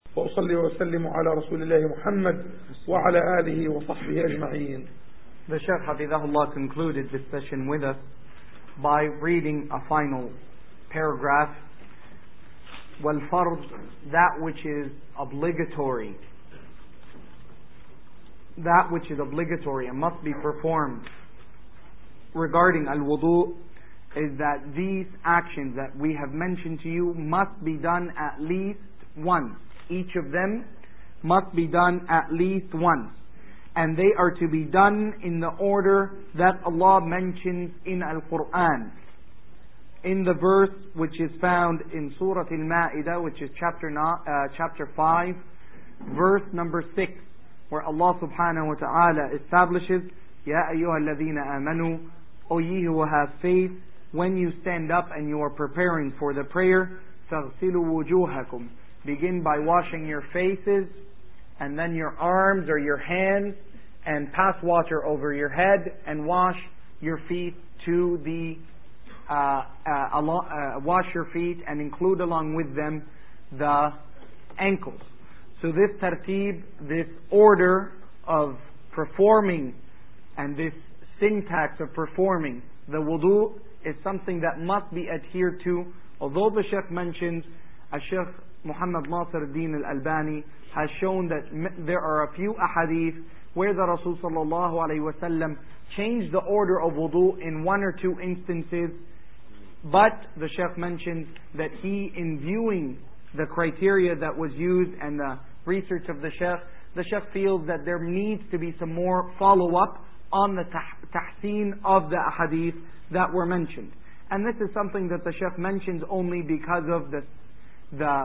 وأصلي وأسلم على رسول الله محمد وعلى آله وصحبه أجمعين. The Shaykh Hafidahullah concluded this session with us by reading a final paragraph. وَالْفَرْض, that which is obligatory. That which is obligatory and must be performed regarding al-wudu is that these actions that we have mentioned to you must be done at least once. Each of them must be done at least once. And they are to be done in the order that Allah mentions in Al-Quran. In the verse which is found in Surah Al-Ma'idah, which is chapter 5, verse number 6, where Allah subhanahu wa ta'ala establishes, Ya ayyuha alladhina amanu, O ye who have faith, when you stand up and you are preparing for the prayer, فَاغْسِلُوا وُجُوهَكُمْ, begin by washing your faces, and then your arms or your hands, and pass water over your head, and wash your feet to the wash your feet and include along with them the ankles. So this tartib, this order of performing and this syntax of performing the wudu is something that must be adhered to. Although the Shaykh mentions, Shaykh Muhammad Nasir al-Din al-Albani has shown that there are a few ahadith where the Rasul sallallahu alayhi wa sallam changed the order of wudu in one or two instances. But the Shaykh mentions that he, in viewing the criteria that was used and the research of the Shaykh feels that there needs to be some more follow-up on the tahseen of the ahadith that were mentioned. And this is something that the Shaykh mentions only because of the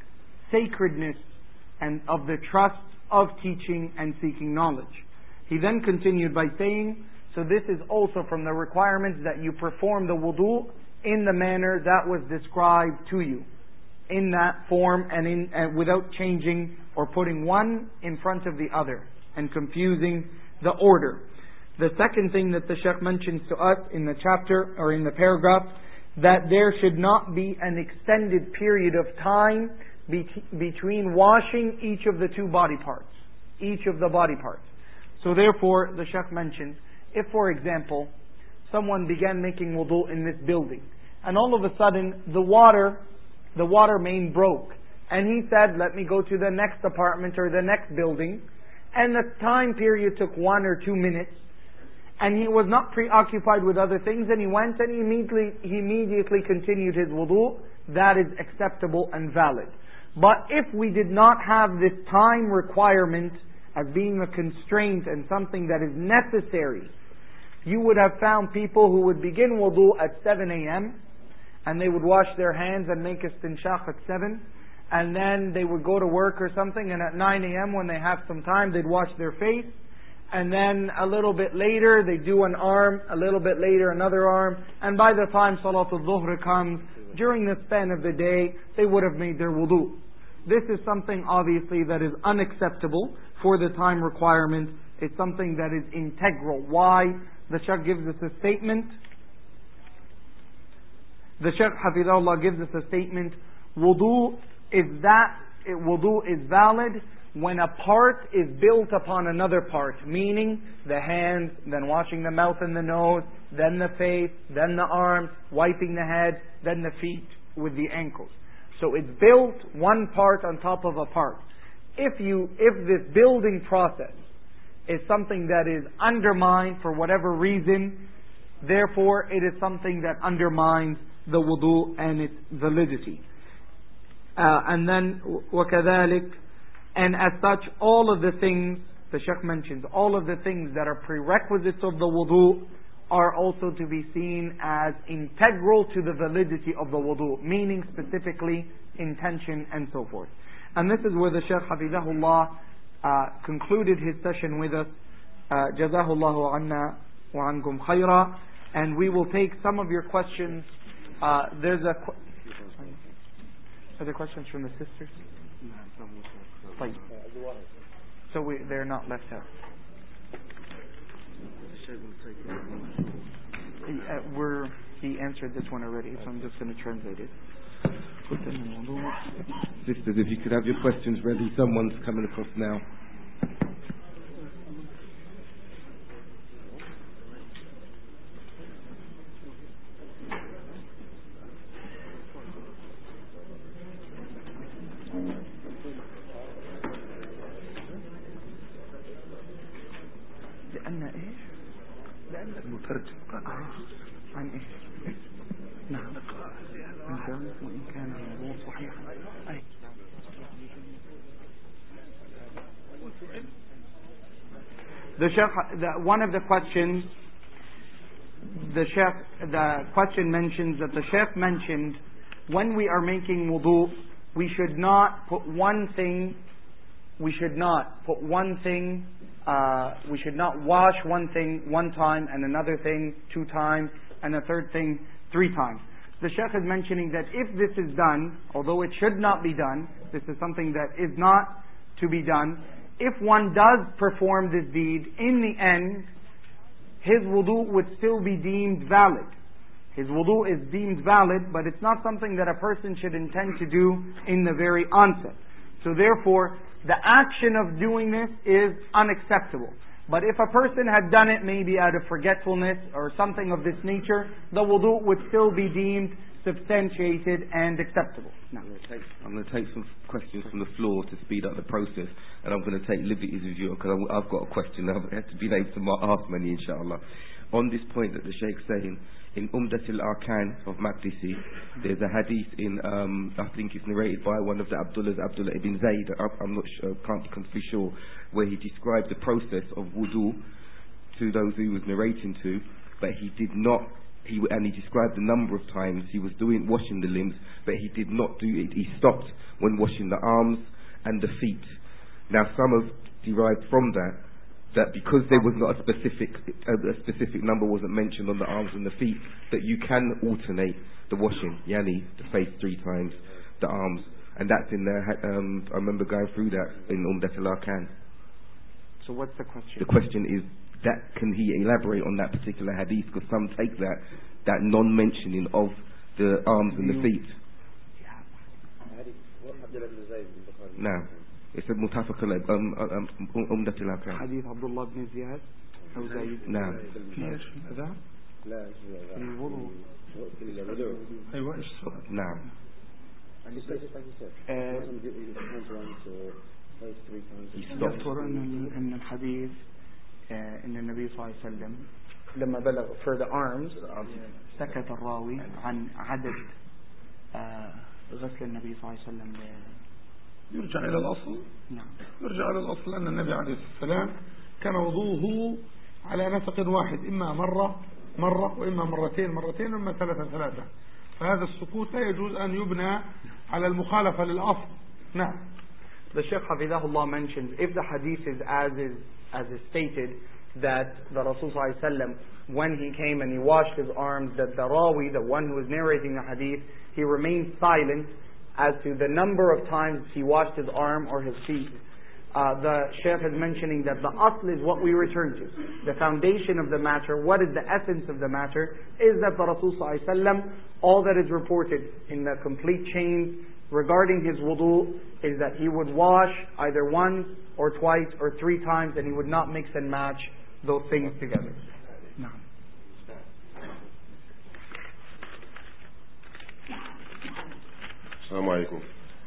sacredness and of the trust of teaching and seeking knowledge. He then continued by saying, so this is also from the requirements that you perform the wudu in the manner that was described to you, in that form and without changing or putting one in front of the other and confusing the order. The second thing that the Shaykh mentions to us in the chapter or in the paragraph, that there should not be an extended period of time between washing each of the two body parts. Each of the body parts. So therefore, the Shaykh mentions, if for example, someone began making wudu in this building, and all of a sudden the water main broke, and he said, let me go to the next apartment or the next building, and the time period took 1 or 2 minutes, and he was not preoccupied with other things, and he went and he immediately continued his wudu, that is acceptable and valid. But if we did not have this time requirement as being a constraint and something that is necessary, you would have found people who would begin wudu at 7 a.m. and they would wash their hands and make istinshaq at 7, and then they would go to work or something, and at 9 a.m. when they have some time, they'd wash their face, and then a little bit later they do an arm, a little bit later another arm, and by the time Salatul Dhuhr comes, during the span of the day, they would have made their wudu. This is something obviously that is unacceptable for the time requirement. It's something that is integral. Why? The Shaykh gives us a statement. The Shaykh Hafidahullah gives us a statement. Wudu is valid when a part is built upon another part, meaning the hands, then washing the mouth and the nose, then the face, then the arms, wiping the head, then the feet with the ankles. So it's built one part on top of a part. If this building process is something that is undermined for whatever reason, therefore it is something that undermines the wudu and its validity. And then وَكَذَلِكَ, and as such, all of the things, the Shaykh mentions, all of the things that are prerequisites of the wudu are also to be seen as integral to the validity of the wudu, meaning specifically intention and so forth. And this is where the Shaykh Hafidahullah concluded his session with us. Jazahullahu anna wa ankum khayra. And we will take some of your questions. Are there questions from the sisters? So they're not left out. He answered this one already, so I'm just going to translate it. Sisters, if you could have your questions ready, someone's coming across now. المترجم عن ايش؟ نعم وإن كان الوضوء صحيحا أي. One of the questions, the question mentions that the Sheikh mentioned when we are making wudu, we should not wash one thing one time and another thing 2 times and a third thing 3 times. The Shaykh is mentioning that if this is done, although it should not be done, this is something that is not to be done, if one does perform this deed, in the end, his wudu would still be deemed valid. His wudu is deemed valid, but it's not something that a person should intend to do in the very onset. So therefore, the action of doing this is unacceptable. But if a person had done it maybe out of forgetfulness or something of this nature, the wudu would still be deemed substantiated and acceptable. Now, I'm going to take some questions from the floor to speed up the process, and I'm going to take liberties with you because I've got a question. I've had to be able to ask many, inshallah. On this point that the Sheikh's saying, in Umdat al-Arkan of Maqdisi, there's a hadith in, I think it's narrated by one of the Abdullah ibn Zayd, I'm not sure, can't be completely sure, where he described the process of wudu to those he was narrating to, but he did not, and he described the number of times he was washing the limbs, but he did not do it. He stopped when washing the arms and the feet. Now some have derived from that because there was not a specific number wasn't mentioned on the arms and the feet, that you can alternate the washing, yani the face 3 times, the arms, and that's in there. I remember going through that in Umdat al-Arkan. So what's the question? The question is that can he elaborate on that particular hadith? Because some take that non-mentioning of the arms and the feet. Now, it's a متفق أمدة الأركان. حديث عبد الله بن زياد أو زيد. نعم. هذا؟ لا. الوضوء. أيوة إيش السؤال؟ نعم. يذكر أن الحديث أن النبي صلى الله عليه وسلم لما بلغ for the arms سكت الراوي عن عدد غسل النبي صلى الله عليه وسلم. يرجع إلى الأصل. نعم. يرجع إلى الأصل أن النبي عليه السلام كان وضوءه على نسق واحد، إما مرة وإما مرتين وإما ثلاثة. فهذا السكوت لا يجوز أن يبنى على المخالفة للأصل. نعم. The Shaykh Hafidahullah mentions if the hadith is as is stated, that the Rasul sallallahu alaihi wasallam, when he came and he washed his arms, that the Rawi, the one who was narrating the hadith, he remained silent as to the number of times he washed his arm or his feet. The Shaykh is mentioning that the asl is what we return to. The foundation of the matter, what is the essence of the matter, is that the Rasul sallallahu alaihi wasallam, all that is reported in the complete chain regarding his wudu is that he would wash either once or twice or 3 times, and he would not mix and match those things together. No. Assalamu alaikum.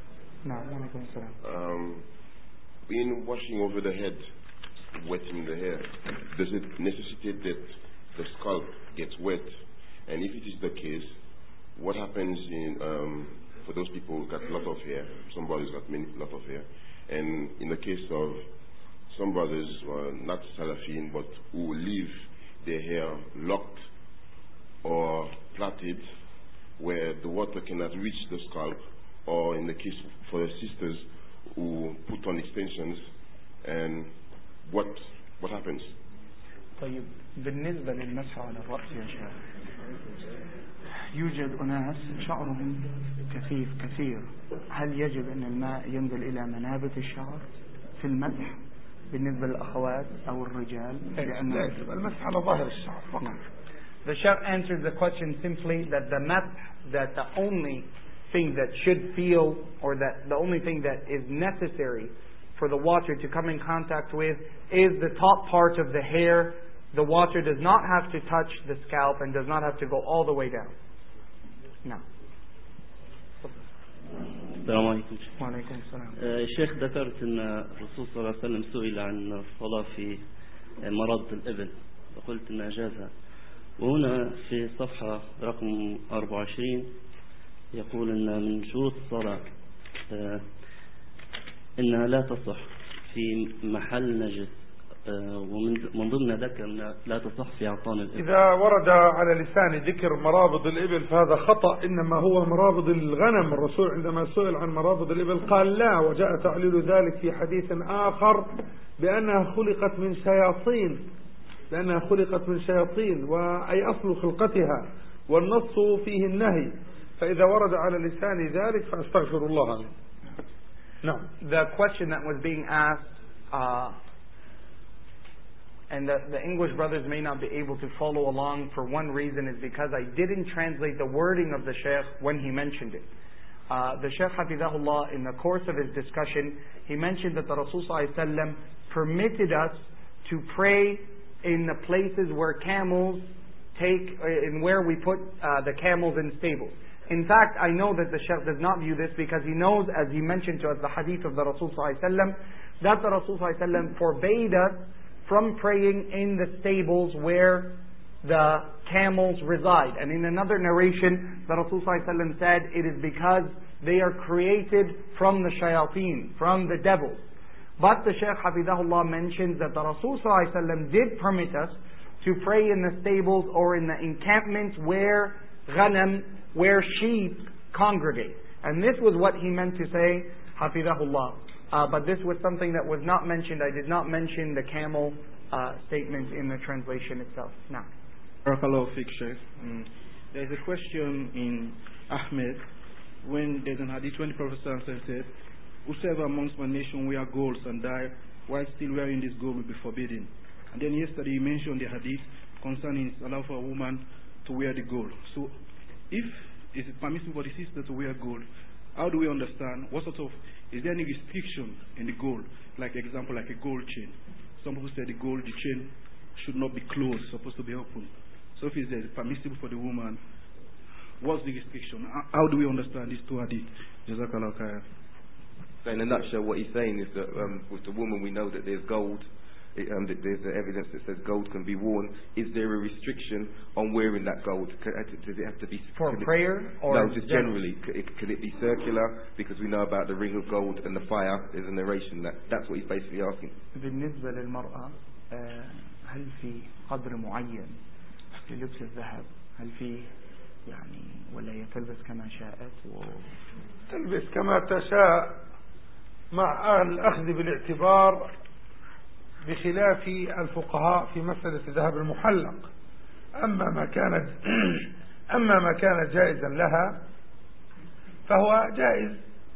No. In washing over the head, wetting the hair, does it necessitate that the scalp gets wet? And if it is the case, what happens for those people who got a lot of hair? Some brothers got lot of hair, and in the case of some brothers who are not Salafin but who leave their hair locked or plaited, where the water cannot reach the scalp, or in the case for the sisters who put on extensions, and what happens? طيب بالنسبة للمسح على الرأس يا شيخ، يوجد أناس شعرهم كثير، هل يجب أن الماء ينزل إلى منابت الشعر في المسح بالنسبة للأخوات أو الرجال؟ لا يجب المسح على ظاهر الشعر فقط. The Shaykh answered the question simply that the masah, that the only thing that should feel, or that the only thing that is necessary for the water to come in contact with is the top part of the hair. The water does not have to touch the scalp and does not have to go all the way down. No. السلام عليكم. وعليكم السلام. الشيخ ذكرت أن الرسول صلى الله عليه وسلم سئل عن الصلاة في مرض الإبل فقلت أنها جازها. وهنا في صفحة رقم 24 يقول أن من شروط الصلاة إنها لا تصح في محل نجس ومن ضمن ذلك لا تصح في أعطان الإبل. إذا ورد على لسان ذكر مرابض الإبل فهذا خطأ، إنما هو مرابض الغنم. الرسول عندما سئل عن مرابض الإبل قال لا، وجاء تعليل ذلك في حديث آخر بأنها خلقت من شياطين، لأنها خلقت من شياطين وأي أصل خلقتها، والنص فيه النهي. فإذا ورد على لسان ذلك فأستغفر الله. نعم. The question that was being asked, and the English brothers may not be able to follow along for one reason, is because I didn't translate the wording of the Shaykh when he mentioned it. The Shaykh Hafidahullah, in the course of his discussion, he mentioned that the Rasul ﷺ permitted us to pray in the places where camels in where we put the camels in stables. In fact, I know that the Shaykh does not view this because he knows, as he mentioned to us, the hadith of the Rasul ﷺ, that the Rasul ﷺ forbade us from praying in the stables where the camels reside. And in another narration, the Rasul ﷺ said, it is because they are created from the shayateen, from the devils. But the Shaykh Hafidahullah mentions that the Rasul ﷺ did permit us to pray in the stables or in the encampments where ghanam, where sheep congregate. And this was what he meant to say, Hafidahullah. But this was something that was not mentioned. I did not mention the camel statement in the translation itself. Now. Barakallahu Fik, Sheikh. There is a question in Ahmed when there's an hadith when the Prophet said, whosoever amongst my nation wear gold and die while still wearing this gold will be forbidden. And then yesterday you mentioned the hadith concerning it's allowed for a woman to wear the gold. So if it's permissible for the sister to wear gold, how do we understand what sort of, is there any restriction in the gold? Like example, like a gold chain. Some people say the chain should not be closed, supposed to be open. So if it's permissible for the woman, what's the restriction? How do we understand these two hadith? Jazakallah khair. So in a nutshell, what he's saying is that with the woman we know that there's gold, that there's evidence that says gold can be worn. Is there a restriction on wearing that gold? Does it have to be for prayer or no? Just generally, could it be circular? Because we know about the ring of gold and the fire. There's a narration that's what he's basically asking. بالنسبة للمرأة هل في قدر معين للبس الذهب؟ هل في يعني ولا هي تلبس كما شاءت تلبس كما تشاء مع الأخذ بالاعتبار بخلاف الفقهاء في مسألة الذهب المحلق. أما ما كانت جائزا لها فهو جائز،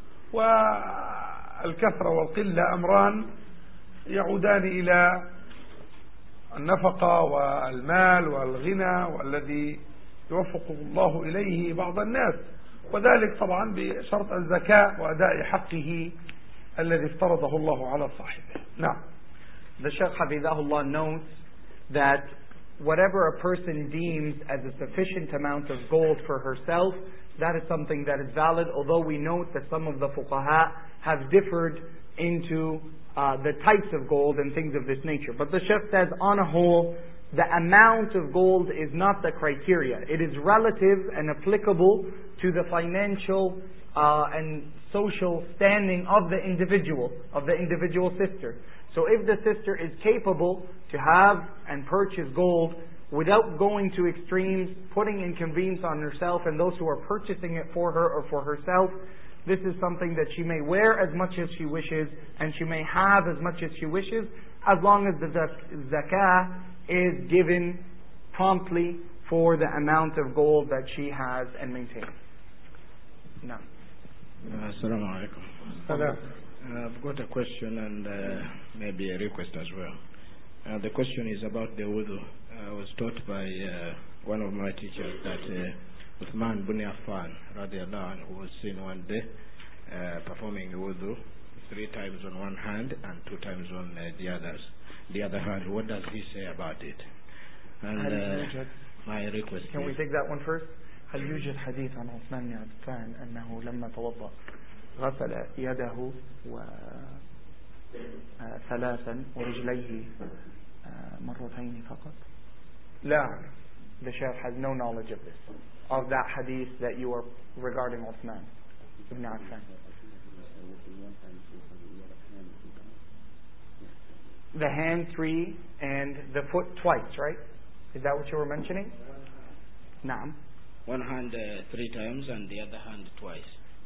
والكثرة والقلة أمران يعودان إلى النفقة والمال والغنى والذي يوفق الله إليه بعض الناس، وذلك طبعا بشرط الزكاة وأداء حقه الذي افترضه الله على صاحبه. نعم. The Shaykh Hafidahullah notes that whatever a person deems as a sufficient amount of gold for herself, that is something that is valid, although we note that some of the fuqaha have differed into the types of gold and things of this nature. But the Shaykh says, on a whole, the amount of gold is not the criteria. It is relative and applicable to the financial and social standing of the individual sister. So if the sister is capable to have and purchase gold without going to extremes, putting inconvenience on herself and those who are purchasing it for her or for herself, this is something that she may wear as much as she wishes and she may have as much as she wishes, as long as the zakah is given promptly for the amount of gold that she has and maintains. No. Assalamu alaikum. I've got a question and maybe a request as well. The question is about the wudu. I was taught by one of my teachers that Uthman bin Affan radiallahu anhu was seen one day performing wudu 3 times on one hand and 2 times on the other hand. What does he say about it? And my request Can we take that one first? هل يوجد حديث عن عثمان بن عفان أنه لما توضأ غسل يده ثلاثا ورجليه مرتين فقط؟ لا. The Sheikh has no knowledge of this, of that hadith that you are regarding Uthman ibn Affan. The hand 3 and the foot twice, right? Is that what you were mentioning? Naam. One hand 3 times and the other hand twice.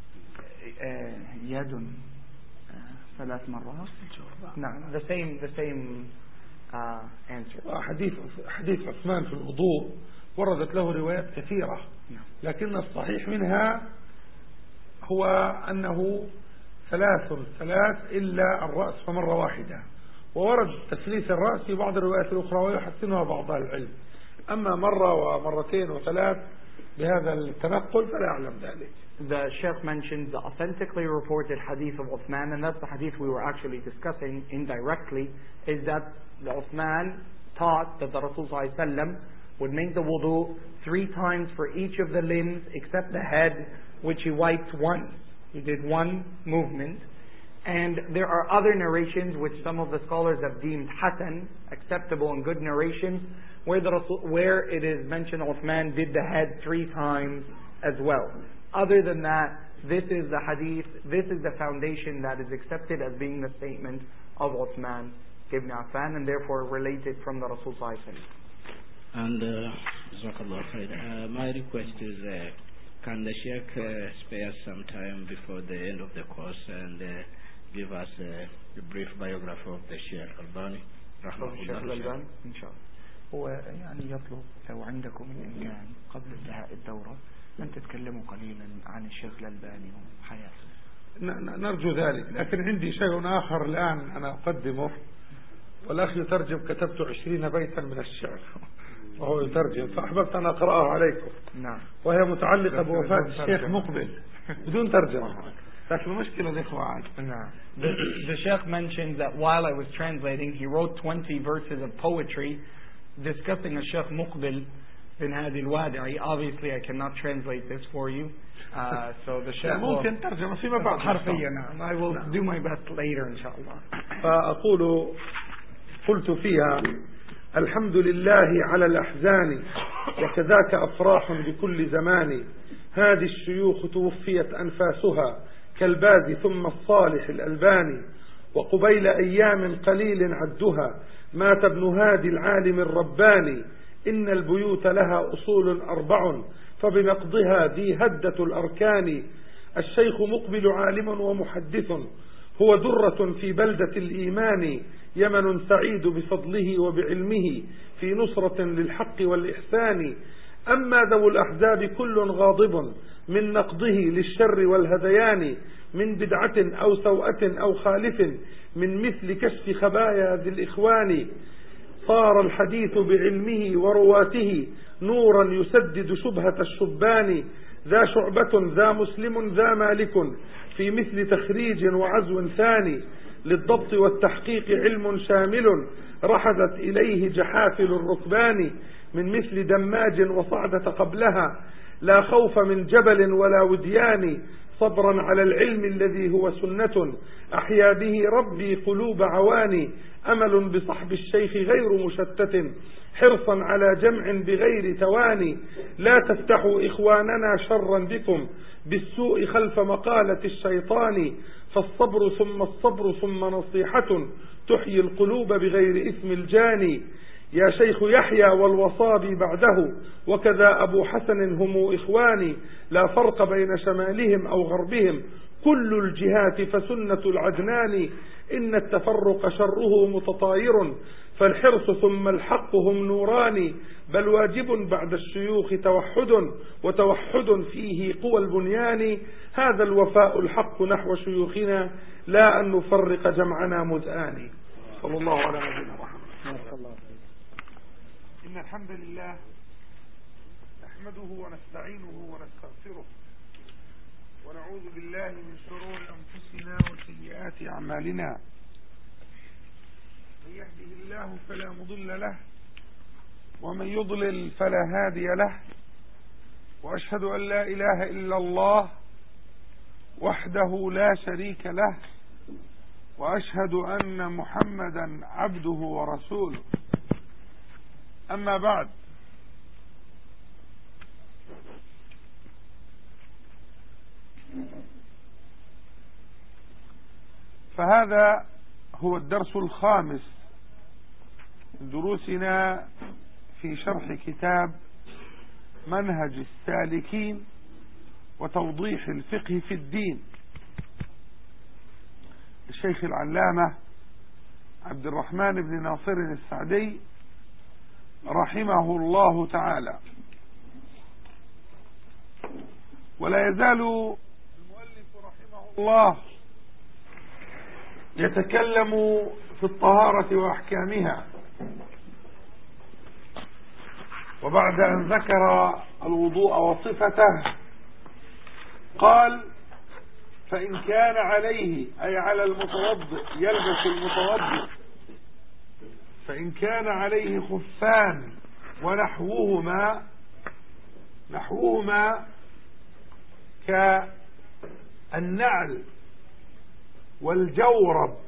يد 3 مرات. نعم. The same answer. حديث عثمان في الوضوء وردت له روايات كثيرة، لكن الصحيح منها هو أنه 3 إلا الرأس فمرة واحدة، وورد تثليث الرأس في بعض الروايات الأخرى ويحسنها بعض العلم. أما مرة ومرتين و3 بهذا التنقل فلا أعلم ذلك. The Sheikh mentions the authentically reported hadith of Uthman, and that's the hadith we were actually discussing indirectly, is that the Uthman taught that the Rasul ﷺ would make the wudu 3 times for each of the limbs except the head, which he wiped once. He did 1 movement. And there are other narrations which some of the scholars have deemed hasan, acceptable and good narrations, where it is mentioned Uthman did the head 3 times as well. Other than that, this is the hadith, this is the foundation that is accepted as being the statement of Uthman ibn Affan, and therefore related from the Rasul sallallahu alaihi wasallam. And my request is, can the Sheikh spare some time before the end of the course and give us a brief biography of the Sheikh Albani رحمه الله. إن شاء الله. هو يعني يطلب لو عندكم الإمكان قبل انتهاء الدورة أن تتكلموا قليلا عن الشيخ الألباني وحياته. نرجو ذلك، لكن عندي شيء آخر الآن أنا أقدمه، والأخ يترجم، كتبت 20 بيتا من الشعر وهو يترجم، فأحببت أن أقرأه عليكم. نعم. وهي متعلقة بوفاة الشيخ مقبل بدون ترجمة، لكن المشكلة الإخوة. نعم. The Sheikh mentioned that while I was translating, he wrote 20 verses of poetry discussing a Sheikh Muqbil bin Hadi al-Wadi'i. Obviously I cannot translate this for you, so the Sheikh ممكن ترجمة فيما بعد حرفيا. I will do my best later إن شاء الله. فأقول قلت فيها: الحمد لله على الأحزان وكذاك أفراح بكل زمان، هذه الشيوخ توفيت أنفاسها كالباز ثم الصالح الألباني، وقبيل أيام قليل عدها مات ابن هادي العالم الرباني، إن البيوت لها أصول 4 فبنقضها ذي هدة الأركان، الشيخ مقبل عالم ومحدث هو درة في بلدة الإيمان، يمن سعيد بفضله وبعلمه في نصرة للحق والإحسان، أما ذو الأحزاب كل غاضب من نقضه للشر والهذيان، من بدعة أو سوءة أو خالف من مثل كشف خبايا ذي الإخوان، صار الحديث بعلمه ورواته نورا يسدد شبهة الشبان، ذا شعبة ذا مسلم ذا مالك في مثل تخريج وعزو ثاني، للضبط والتحقيق علم شامل رحزت إليه جحافل الركبان، من مثل دماج وصعدة قبلها لا خوف من جبل ولا وديان، صبرا على العلم الذي هو سنة أحيا به ربي قلوب عواني، أمل بصحب الشيخ غير مشتت حرصا على جمع بغير تواني، لا تفتحوا إخواننا شرا بكم بالسوء خلف مقالة الشيطان، فالصبر ثم الصبر ثم نصيحة تحيي القلوب بغير إثم الجاني، يا شيخ يحيى والوصابي بعده وكذا أبو حسن هم إخواني، لا فرق بين شمالهم أو غربهم كل الجهات فسنة العدنان، إن التفرق شره متطاير فالحرص ثم الحق هم نوران، بل واجب بعد الشيوخ توحد وتوحد فيه قوى البنيان، هذا الوفاء الحق نحو شيوخنا لا أن نفرق جمعنا مذآن. صلى الله على نبينا محمد. إن الحمد لله نحمده ونستعينه ونستغفره ونعوذ بالله من شرور أنفسنا وسيئات أعمالنا. من يهده الله فلا مضل له ومن يضلل فلا هادي له، وأشهد أن لا إله إلا الله وحده لا شريك له، وأشهد أن محمدا عبده ورسوله. أما بعد، فهذا هو الدرس الخامس من دروسنا في شرح كتاب منهج السالكين وتوضيح الفقه في الدين، الشيخ العلامة عبد الرحمن بن ناصر السعدي رحمه الله تعالى. ولا يزال المؤلف رحمه الله يتكلم في الطهارة وأحكامها، وبعد أن ذكر الوضوء وصفته قال: فإن كان عليه، أي على المتوضئ، يلبس المتوضئ، فإن كان عليه خفان ونحوهما كالنعل والجورب.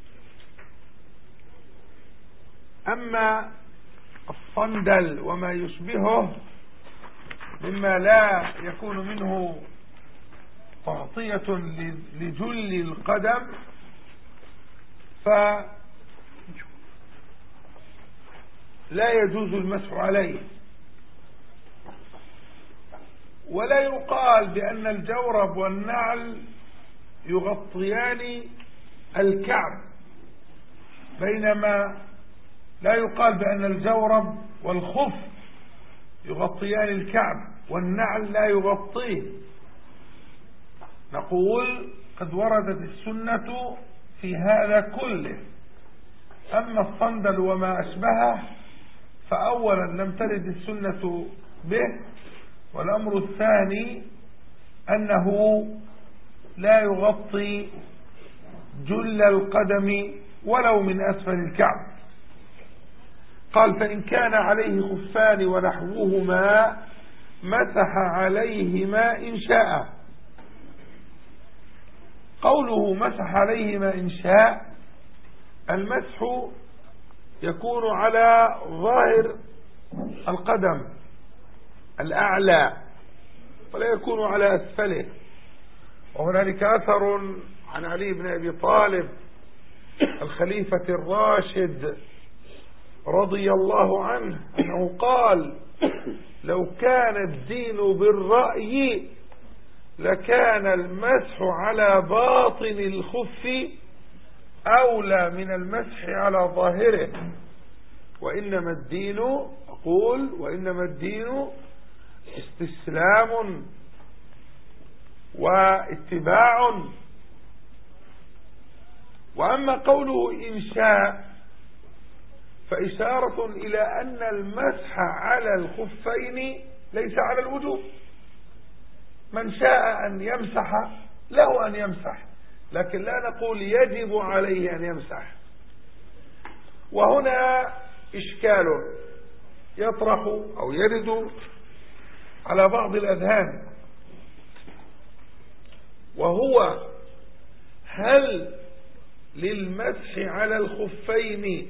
أما الصندل وما يشبهه مما لا يكون منه تغطية لجل القدم فلا يجوز المسح عليه. ولا يقال بأن الجورب والنعل يغطيان الكعب، بينما لا يقال بأن الجورب والخف يغطيان الكعب والنعل لا يغطيه. نقول قد وردت السنة في هذا كله. أما الصندل وما أشبهه فأولا لم ترد السنة به، والأمر الثاني أنه لا يغطي جل القدم ولو من أسفل الكعب. قال: فإن كان عليه خفان ونحوهما مسح عليهما إن شاء. قوله مسح عليهما إن شاء، المسح يكون على ظاهر القدم الأعلى ولا يكون على أسفله. وهنالك أثر عن علي بن أبي طالب الخليفة الراشد رضي الله عنه أنه قال: لو كان الدين بالرأي لكان المسح على باطن الخف أولى من المسح على ظاهره، وإنما الدين استسلام واتباع. وأما قوله إن شاء فإشارة إلى أن المسح على الخفين ليس على الوجوب. من شاء أن يمسح له أن يمسح، لكن لا نقول يجب عليه أن يمسح. وهنا إشكال يطرح أو يرد على بعض الأذهان، وهو: هل للمسح على الخفين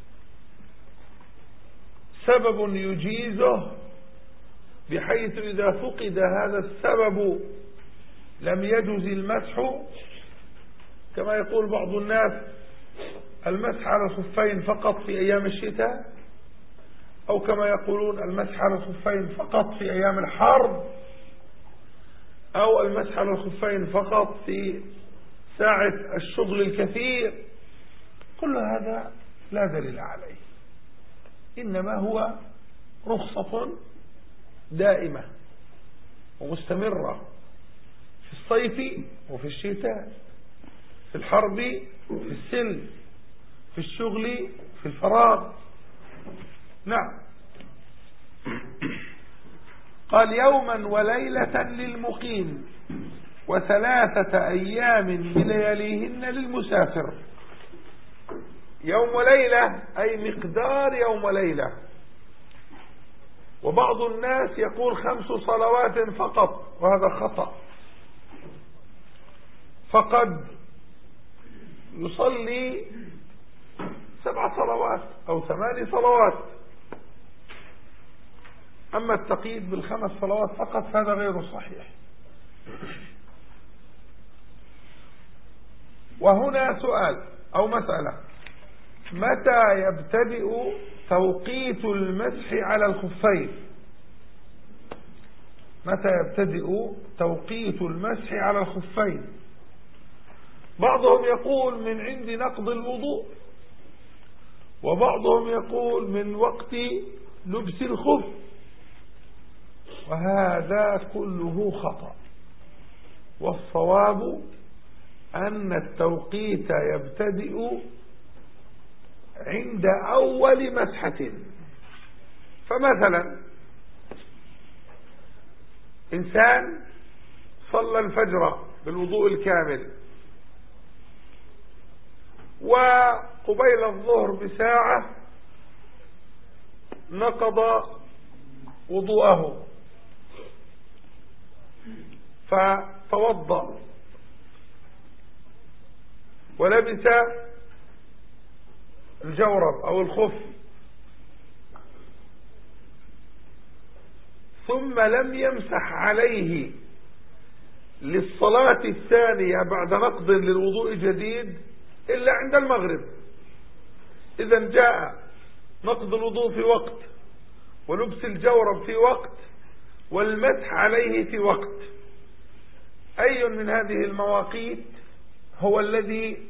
سبب يجيزه، بحيث إذا فقد هذا السبب لم يجوز المسح، كما يقول بعض الناس المسح على الخفين فقط في أيام الشتاء، أو كما يقولون المسح على الخفين فقط في أيام الحرب، أو المسح على الخفين فقط في ساعة الشغل الكثير. كل هذا لا دليل عليه، إنما هو رخصة دائمة ومستمرة في الصيف وفي الشتاء، في الحرب، في السلم، في الشغل، في الفراغ. نعم. قال يوما وليلة للمقيم و3 أيام بلياليهن للمسافر. يوم وليلة أي مقدار يوم وليلة. وبعض الناس يقول 5 صلوات فقط، وهذا خطأ. فقد يصلي 7 صلوات أو 8 صلوات. أما التقييد ب5 صلوات فقط هذا غير صحيح. وهنا سؤال أو مسألة: متى يبتدئ توقيت المسح على الخفين؟ متى يبتدئ توقيت المسح على الخفين؟ بعضهم يقول من عند نقض الوضوء، وبعضهم يقول من وقت لبس الخف، وهذا كله خطأ. والصواب أن التوقيت يبتدئ عند أول مسحة. فمثلا إنسان صلى الفجر بالوضوء الكامل، وقبيل الظهر بساعة نقض وضوءه فتوضأ ولبس الجورب أو الخف، ثم لم يمسح عليه للصلاة الثانية بعد نقض للوضوء جديد إلا عند المغرب. إذا جاء نقض الوضوء في وقت، ولبس الجورب في وقت، والمسح عليه في وقت. أي من هذه المواقيت هو الذي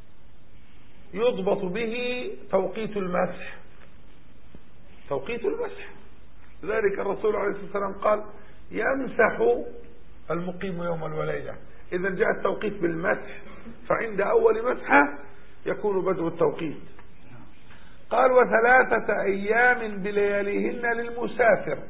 يضبط به توقيت المسح؟ توقيت المسح. لذلك الرسول عليه الصلاة والسلام قال: يمسح المقيم يوم وليلة. إذا جاء التوقيت بالمسح، فعند أول مسحة يكون بدء التوقيت. قال: و3 أيام بلياليهن للمسافر.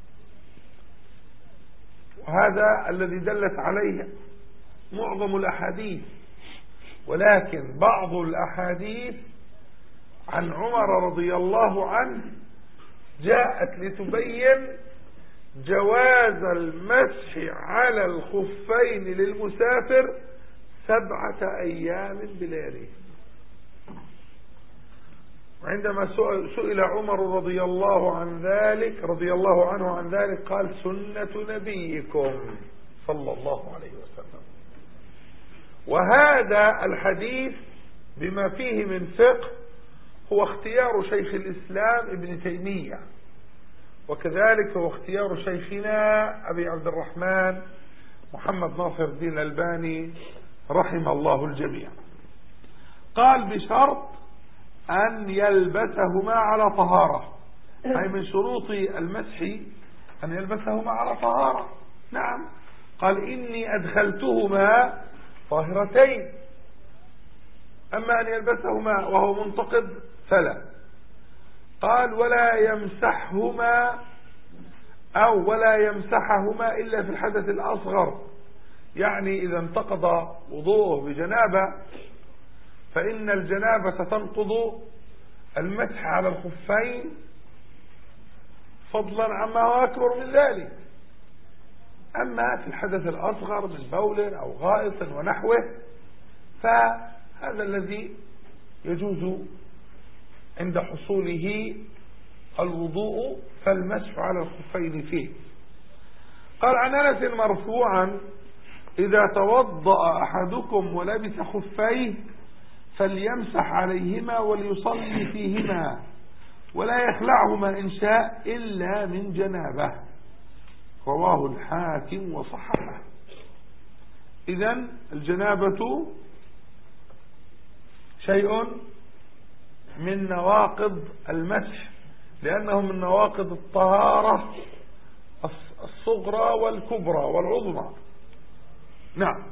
وهذا الذي دلت عليه معظم الأحاديث، ولكن بعض الأحاديث عن عمر رضي الله عنه جاءت لتبين جواز المسح على الخفين للمسافر 7 أيام بلياليهن. وعندما سئل عمر رضي الله عنه عن ذلك قال: سنة نبيكم صلى الله عليه وسلم. وهذا الحديث بما فيه من فقه هو اختيار شيخ الإسلام ابن تيمية، وكذلك هو اختيار شيخنا أبي عبد الرحمن محمد ناصر الدين الألباني رحم الله الجميع. قال: بشرط أن يلبسهما على طهارة، أي من شروط المسح أن يلبسهما على طهارة. نعم. قال: إني أدخلتهما طاهرتين. أما أن يلبسهما وهو منتقد فلا. قال: ولا يمسحهما إلا في الحدث الأصغر، يعني إذا انتقض وضوءه بجنابة فإن الجنابة تنقض المسح على الخفين فضلا عما هو أكبر من ذلك. أما في الحدث الأصغر من بول أو غائط ونحوه فهذا الذي يجوز عند حصوله الوضوء فالمسح على الخفين فيه. قال عن أنس مرفوعا: إذا توضأ أحدكم ولبس خفيه فليمسح عليهما وليصلي فيهما ولا يخلعهما إن شاء إلا من جنابه. رواه الحاكم وصححه. إذن الجنابة شيء من نواقض المسح، لأنه من نواقض الطهارة الصغرى والكبرى والعظمى. نعم.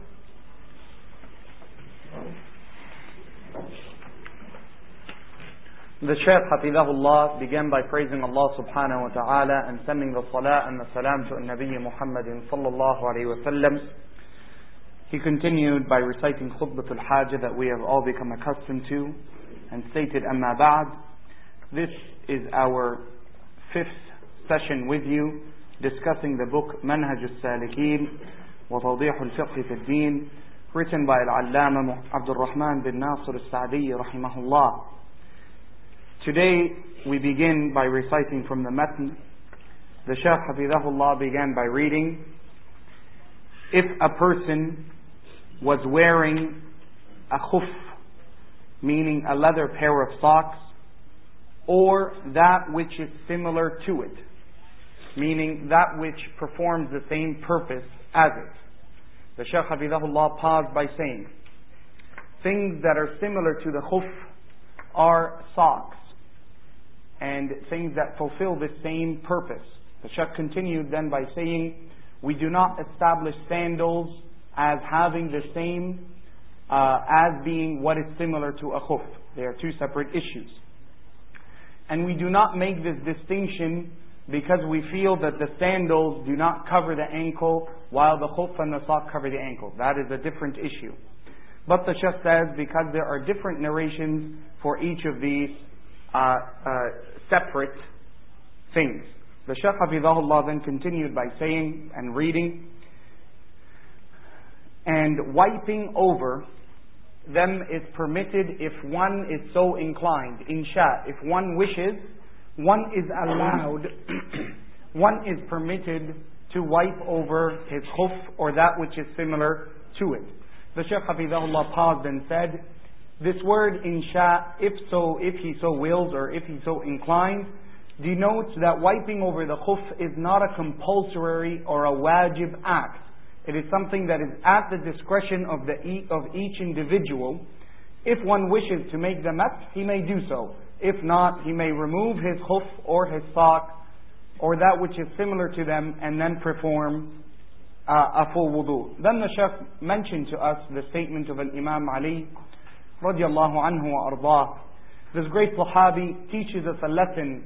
The Shaykh Hafidahullah began by praising Allah subhanahu wa ta'ala and sending the salah and the salam to Nabi Muhammadin sallallahu alayhi wa sallam. He continued by reciting Khutbatul Hajah that we have all become accustomed to and stated, Amma ba'd. This is our 5th session with you discussing the book Manhaj al-Salikin wa Tawdih al-Fiqh fi al-Din, written by Al-Allama Abdul Rahman bin Nasir al-Sa'di rahimahullah. Today we begin by reciting from the Matn. The Shaykh Hafidahullah began by reading, if a person was wearing a khuf, meaning a leather pair of socks, or that which is similar to it, meaning that which performs the same purpose as it. The Shaykh Hafidahullah paused by saying, things that are similar to the khuf are socks, and things that fulfill the same purpose. The Shaykh continued then by saying, we do not establish sandals as having the same, as being what is similar to a khuf. They are two separate issues. And we do not make this distinction because we feel that the sandals do not cover the ankle while the khuf and the sock cover the ankle. That is a different issue. But the Shaykh says, because there are different narrations for each of these separate things. The Shaykh Hafidahullah then continued by saying and reading, and wiping over them is permitted if one is so inclined. Insha, if one wishes, one is allowed, one is permitted to wipe over his khuf or that which is similar to it. The Shaykh Hafidahullah paused and said, this word insha, if he so wills or if he so inclined, denotes that wiping over the khuf is not a compulsory or a wajib act. It is something that is at the discretion of each individual. If one wishes to make the masah, he may do so. If not, he may remove his khuf or his sock or that which is similar to them and then perform a full wudu. Then the Shaykh mentioned to us the statement of Imam Ali radiallahu anhu wa ardah. This great Sahabi teaches us a lesson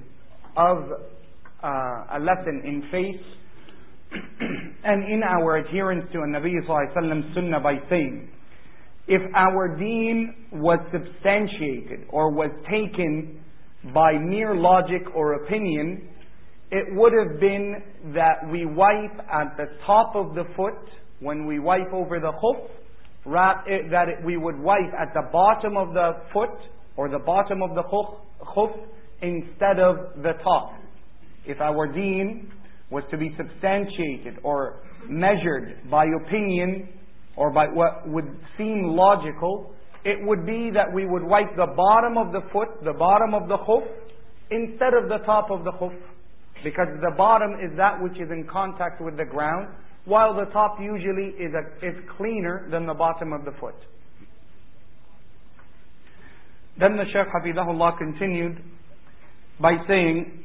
in faith and in our adherence to a Nabi sallallahu alaihi wasallam sunnah by saying, if our deen was substantiated or was taken by mere logic or opinion, it would have been that we wipe at the top of the foot when we wipe over the khuf, we would wipe at the bottom of the foot or the bottom of the khuf instead of the top. If our deen was to be substantiated or measured by opinion or by what would seem logical, it would be that we would wipe the bottom of the foot, the bottom of the khuf, instead of the top of the khuf. Because the bottom is that which is in contact with the ground, while the top usually is cleaner than the bottom of the foot. Then the Shaykh Hafidahullah continued by saying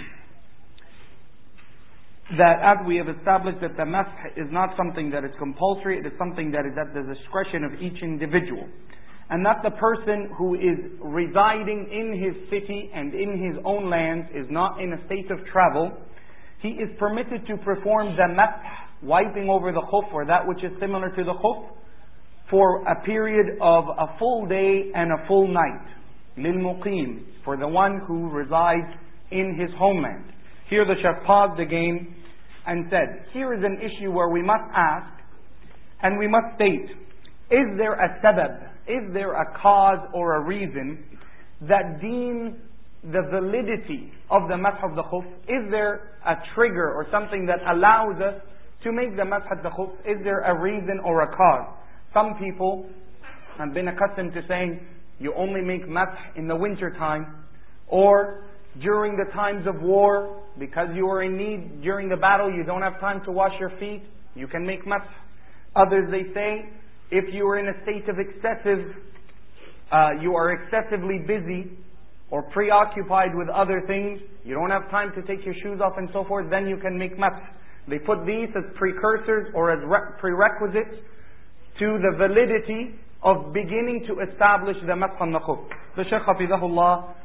that as we have established that the masah is not something that is compulsory, it is something that is at the discretion of each individual. And that the person who is residing in his city and in his own lands is not in a state of travel, he is permitted to perform the masah, wiping over the khuf or that which is similar to the khuf, for a period of a full day and a full night. لِلْمُقِيمِ, for the one who resides in his homeland. Here the Shaykh paused again and said, here is an issue where we must ask and we must state, is there a sabab, is there a cause or a reason that deems the validity of the masah of the khuf? Is there a trigger or something that allows us to make the masah of the khuf? Is there a reason or a cause? Some people have been accustomed to saying, you only make masah in the winter time, or during the times of war, because you are in need during the battle, you don't have time to wash your feet, you can make masah. Others, they say, if you are in a state of you are excessively busy or preoccupied with other things, you don't have time to take your shoes off and so forth, then you can make masah. They put these as precursors or as prerequisites to the validity of beginning to establish the masah on the khuf. The Shaykh Hafidahullah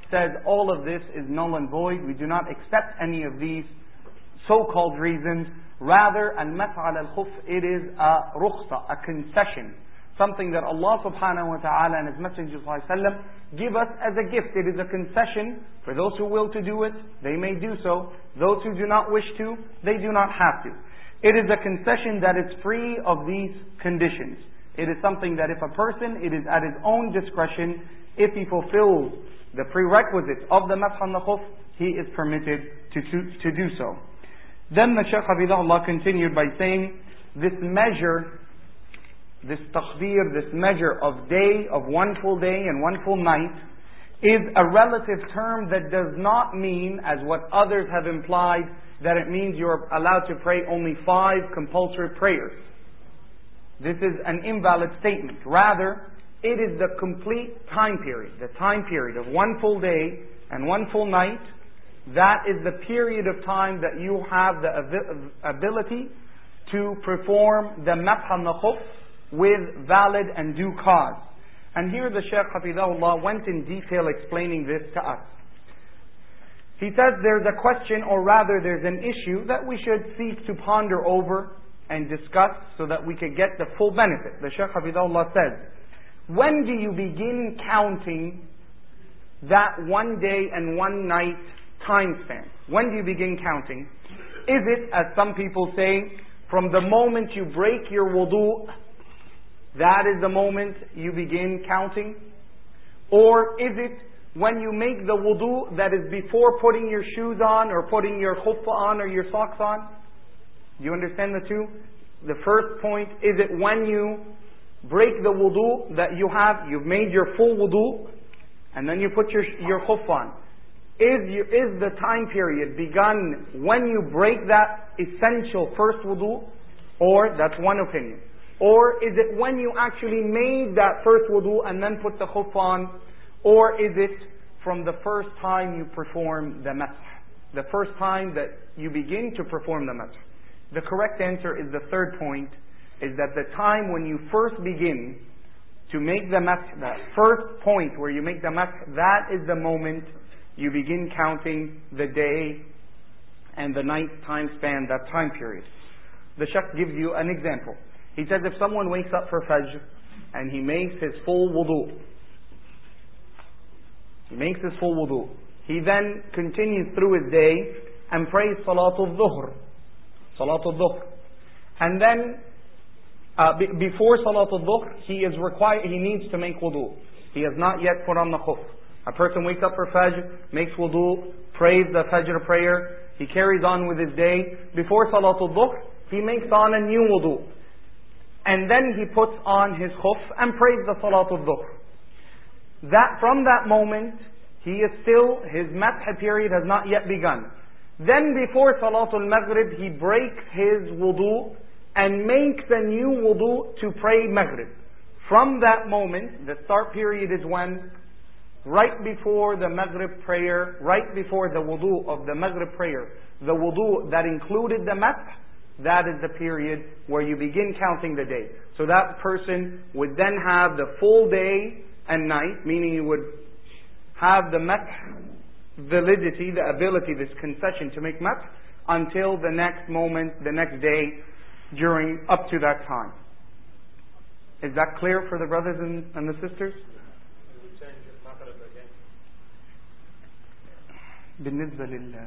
says all of this is null and void. We do not accept any of these so-called reasons. Rather, al-mas'a al-khuf, it is a rukhsa, a concession. Something that Allah subhanahu wa ta'ala and His Messenger sallallahu alaihi wasallam give us as a gift. It is a concession for those who will to do it, they may do so. Those who do not wish to, they do not have to. It is a concession that is free of these conditions. It is something that if a person, it is at his own discretion, if he fulfills the prerequisites of the masah on the khuf, he is permitted to do so. Then the Shaykh Hafidahullah continued by saying, this measure, this taqdeer, this measure of day, of one full day and one full night, is a relative term that does not mean, as what others have implied, that it means you're allowed to pray only 5 compulsory prayers. This is an invalid statement. Rather, it is the complete time period, the time period of one full day and one full night. That is the period of time that you have the ability to perform the masah on the khuf with valid and due cause. And here the Shaykh Hafidahullah went in detail explaining this to us. He says there's a question, or rather there's an issue that we should seek to ponder over and discuss so that we could get the full benefit. The Shaykh Hafidahullah says, when do you begin counting that one day and one night time span? When do you begin counting? Is it, as some people say, from the moment you break your wudu, that is the moment you begin counting? Or is it when you make the wudu, that is before putting your shoes on or putting your khuffah on or your socks on? Do you understand the two? The first point, is it when you break the wudu that you've made your full wudu and then you put your khuffah on? Is the time period begun when you break that essential first wudu? Or, that's one opinion. Or is it when you actually made that first wudu and then put the khuff on? Or is it from the first time you perform the masah? The first time that you begin to perform the masah. The correct answer is the third point, is that the time when you first begin to make the masah, that first point where you make the masah, that is the moment you begin counting the day and the night time span, that time period. The Shaykh gives you an example. He says if someone wakes up for Fajr and he makes his full wudu, he then continues through his day and prays Salatul Dhuhr. And then before Salatul Dhuhr, he needs to make wudu. He has not yet put on the khuf. A person wakes up for Fajr, makes wudu, prays the Fajr prayer, he carries on with his day. Before Salatul Dhuhr, he makes on a new wudu. And then he puts on his khuf and prays the Salatul Dhuhr. From that moment, his masah period has not yet begun. Then before Salatul Maghrib, he breaks his wudu and makes a new wudu to pray Maghrib. From that moment, the start period is when, right before the Maghrib prayer, right before the wudu of the Maghrib prayer, the wudu that included the masah, that is the period where you begin counting the day. So that person would then have the full day and night, meaning you would have the masah validity, the ability, this concession to make masah, until the next moment, the next day, up to that time. Is that clear for the brothers and the sisters? بالنسبة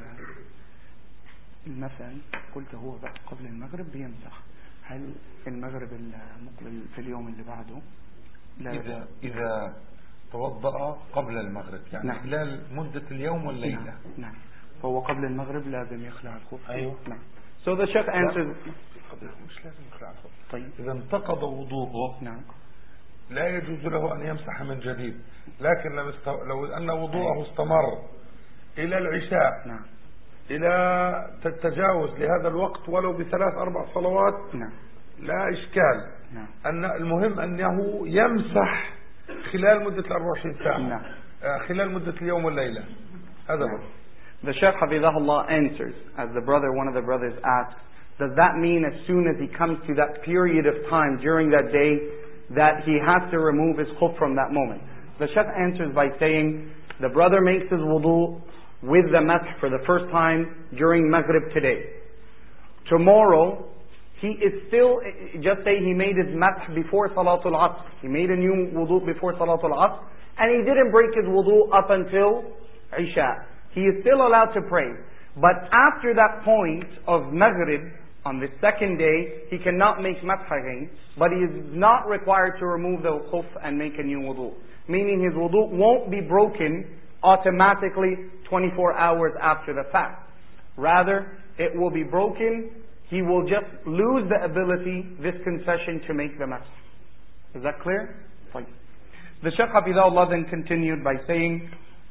للمثل قلت هو قبل المغرب بيمسح. هل المغرب المقبل في اليوم اللي بعده إذا توضأ قبل المغرب يعني نعم. خلال مدة اليوم والليلة نعم. فهو قبل المغرب لازم يخلع الخف. أيوه. نعم. So the Shaykh answers. مش لازم يخلع الخف. طيب. إذا انتقض وضوءه نعم. لا يجوز له أن يمسح من جديد. لكن لو أن وضوءه استمر إلى العشاء نعم. إلى التجاوز لهذا الوقت ولو ب3-4 صلوات نعم. لا إشكال نعم. أن المهم أنه يمسح خلال مدة 24 ساعة نعم. خلال مدة اليوم والليلة هذا هو. The Shaykh Hafidahullah answers, as one of the brothers asks, does that mean as soon as he comes to that period of time during that day that he has to remove his khuf from that moment? The Shaykh answers by saying, The brother makes his wudu with the masah for the first time during Maghrib today. Tomorrow, he is still, just say he made his masah before Salatul Asr. He made a new wudu before Salatul Asr, and he didn't break his wudu up until Isha. He is still allowed to pray. But after that point of Maghrib, on the second day, he cannot make masah again, but he is not required to remove the khuf and make a new wudu. Meaning his wudu won't be broken automatically 24 hours after the fact. Rather, it will be broken. He will just lose the ability, this concession, to make the masah. Is that clear? Fine. The Shaykh Hafidahullah then continued by saying,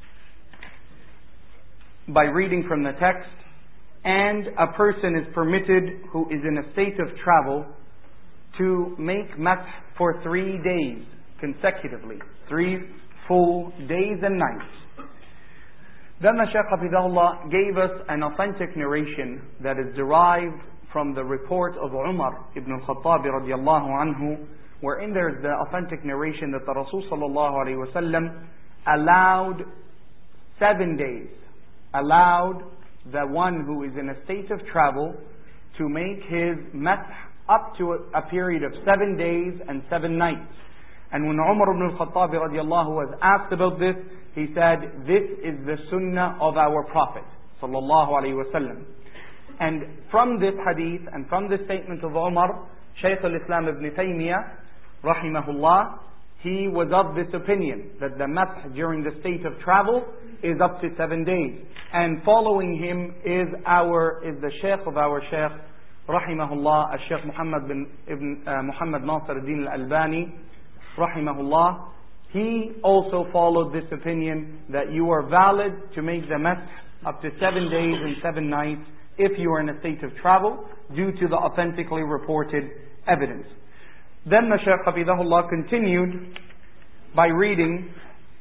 by reading from the text, and a person is permitted who is in a state of travel to make masah for 3 days consecutively, 3 full days and nights. Then the Shaykh Hafidahullah gave us an authentic narration that is derived from the report of Umar ibn al-Khattab radiallahu anhu, wherein there is the authentic narration that the Rasul sallallahu alayhi wa sallam allowed 7 days, allowed the one who is in a state of travel to make his masah up to a period of 7 days and 7 nights. And when Umar ibn al-Khattab radiallahu was asked about this, he said, this is the sunnah of our Prophet sallallahu alayhi wa sallam. And from this hadith and from this statement of Umar, Shaykh al-Islam ibn Taymiyyah rahimahullah, he was of this opinion that the masah during the state of travel is up to 7 days. And following him is the Shaykh of our Shaykh rahimahullah, Shaykh Muhammad Nasir al-Din al-Albani rahimahullah. He also followed this opinion that you are valid to make the masah up to 7 days and 7 nights if you are in a state of travel due to the authentically reported evidence. Then the Shaykh Hafidahullah continued by reading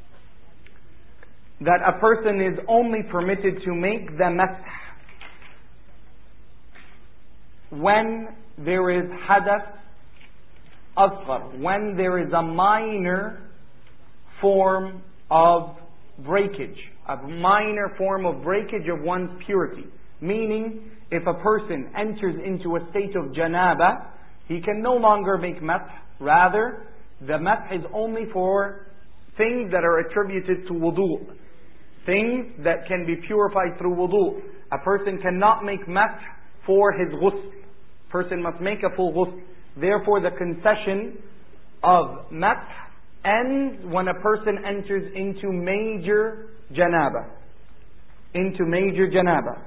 that a person is only permitted to make the masah when there is hadath asghar, when there is a minor form of breakage, a minor form of breakage of one's purity. Meaning, if a person enters into a state of janaba, he can no longer make masah. Rather, the masah is only for things that are attributed to wudu, things that can be purified through wudu. A person cannot make masah for his ghusl. Person must make a full ghusl. Therefore, the concession of masah ends when a person enters into major janaba. Into major janaba.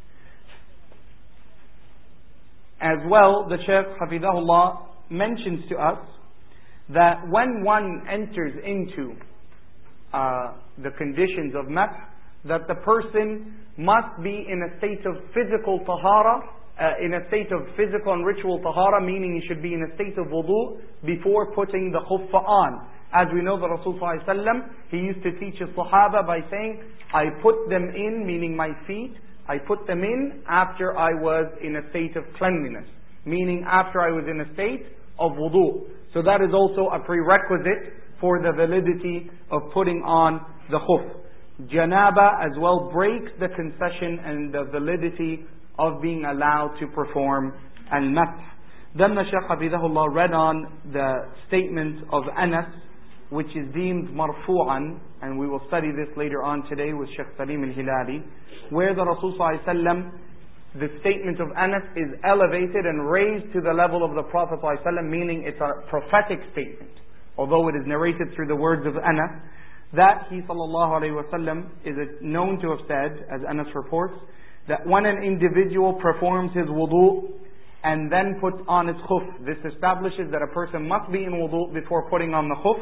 As well, the Shaykh Hafidahullah mentions to us that when one enters into the conditions of masah, that the person must be in a state of physical tahara, in a state of physical and ritual tahara, meaning he should be in a state of wudu before putting the khuffa on. As we know, the Rasul sallallahu alaihi wasallam, he used to teach his Sahaba by saying, I put them in, meaning my feet, I put them in after I was in a state of cleanliness, meaning after I was in a state of wudu. So that is also a prerequisite for the validity of putting on the khuf. Janaba as well breaks the concession and the validity of being allowed to perform al-masah. Then the Shaykh Hafidahullah read on the statement of Anas, which is deemed marfu'an, and we will study this later on today with Shaykh Salim al-Hilali, where the Rasul sallallahu alaihi wasallam, the statement of Anas is elevated and raised to the level of the Prophet sallallahu alaihi wasallam, meaning it's a prophetic statement, although it is narrated through the words of Anas, that he sallallahu alaihi wasallam is known to have said, as Anas reports, that when an individual performs his wudu and then puts on his khuf, this establishes that a person must be in wudu before putting on the khuf,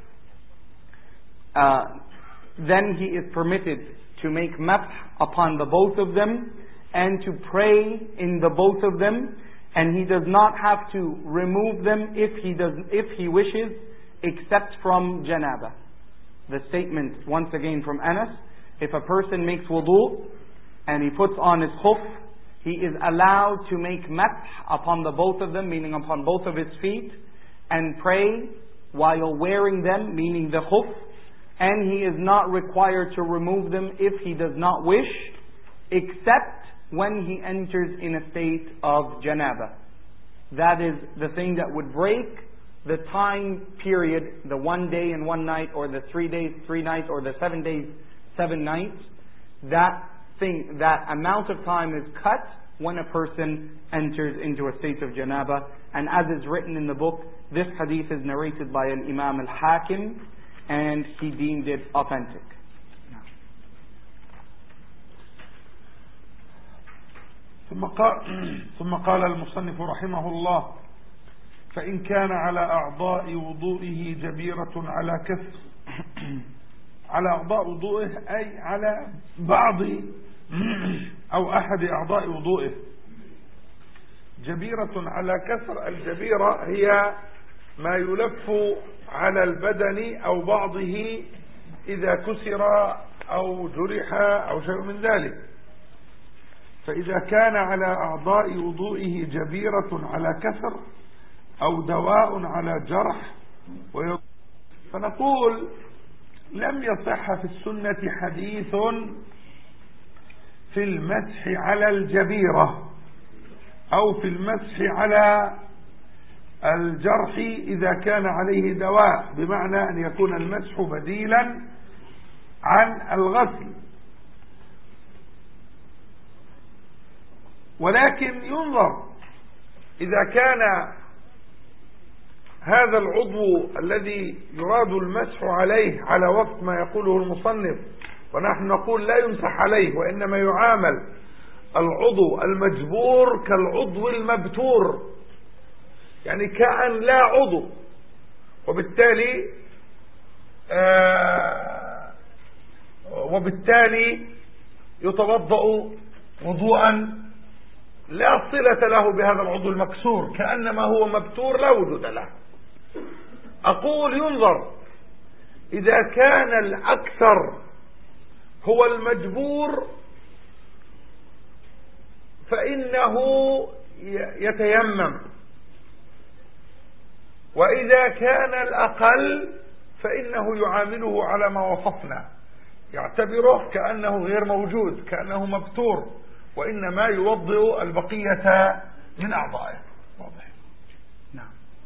then he is permitted to make masah upon the both of them and to pray in the both of them, and he does not have to remove them if he wishes, except from janaba. The statement once again from Anas, if a person makes wudu and he puts on his khuf, he is allowed to make masah upon the both of them, meaning upon both of his feet, and pray while wearing them, meaning the khuf, and he is not required to remove them if he does not wish, except when he enters in a state of janaba. That is the thing that would break the time period, the 1 day and 1 night, or the 3 days, 3 nights, or the 7 days, 7 nights. That amount of time is cut when a person enters into a state of janaba. And as is written in the book, this hadith is narrated by an Imam al-Hakim, and he deemed it authentic. ثم قال المصنف رحمه الله: فإن كان على أعضاء وضوئه جبيرة على كسر، على أعضاء وضوئه أي على بعض أو أحد أعضاء وضوئه. جبيرة على كسر، الجبيرة هي ما يلف على البدن أو بعضه إذا كسر أو جرح أو شيء من ذلك. فإذا كان على أعضاء وضوئه جبيرة على كسر أو دواء على جرح فنقول لم يصح في السنة حديث في المسح على الجبيرة أو في المسح على الجرح إذا كان عليه دواء، بمعنى أن يكون المسح بديلا عن الغسل. ولكن ينظر إذا كان هذا العضو الذي يراد المسح عليه على وفق ما يقوله المصنف، ونحن نقول لا يمسح عليه، وإنما يعامل العضو المجبور كالعضو المبتور، يعني كأن لا عضو، وبالتالي يتوضأ وضوءا لا صلة له بهذا العضو المكسور، كأنما هو مبتور لا وجود له. أقول ينظر إذا كان الأكثر هو المجبور فإنه يتيمم، وإذا كان الأقل فإنه يعامله على ما وصفنا، يعتبره كأنه غير موجود، كأنه مبتور، وإنما يوضئ البقية من أعضائه. واضح؟ نعم.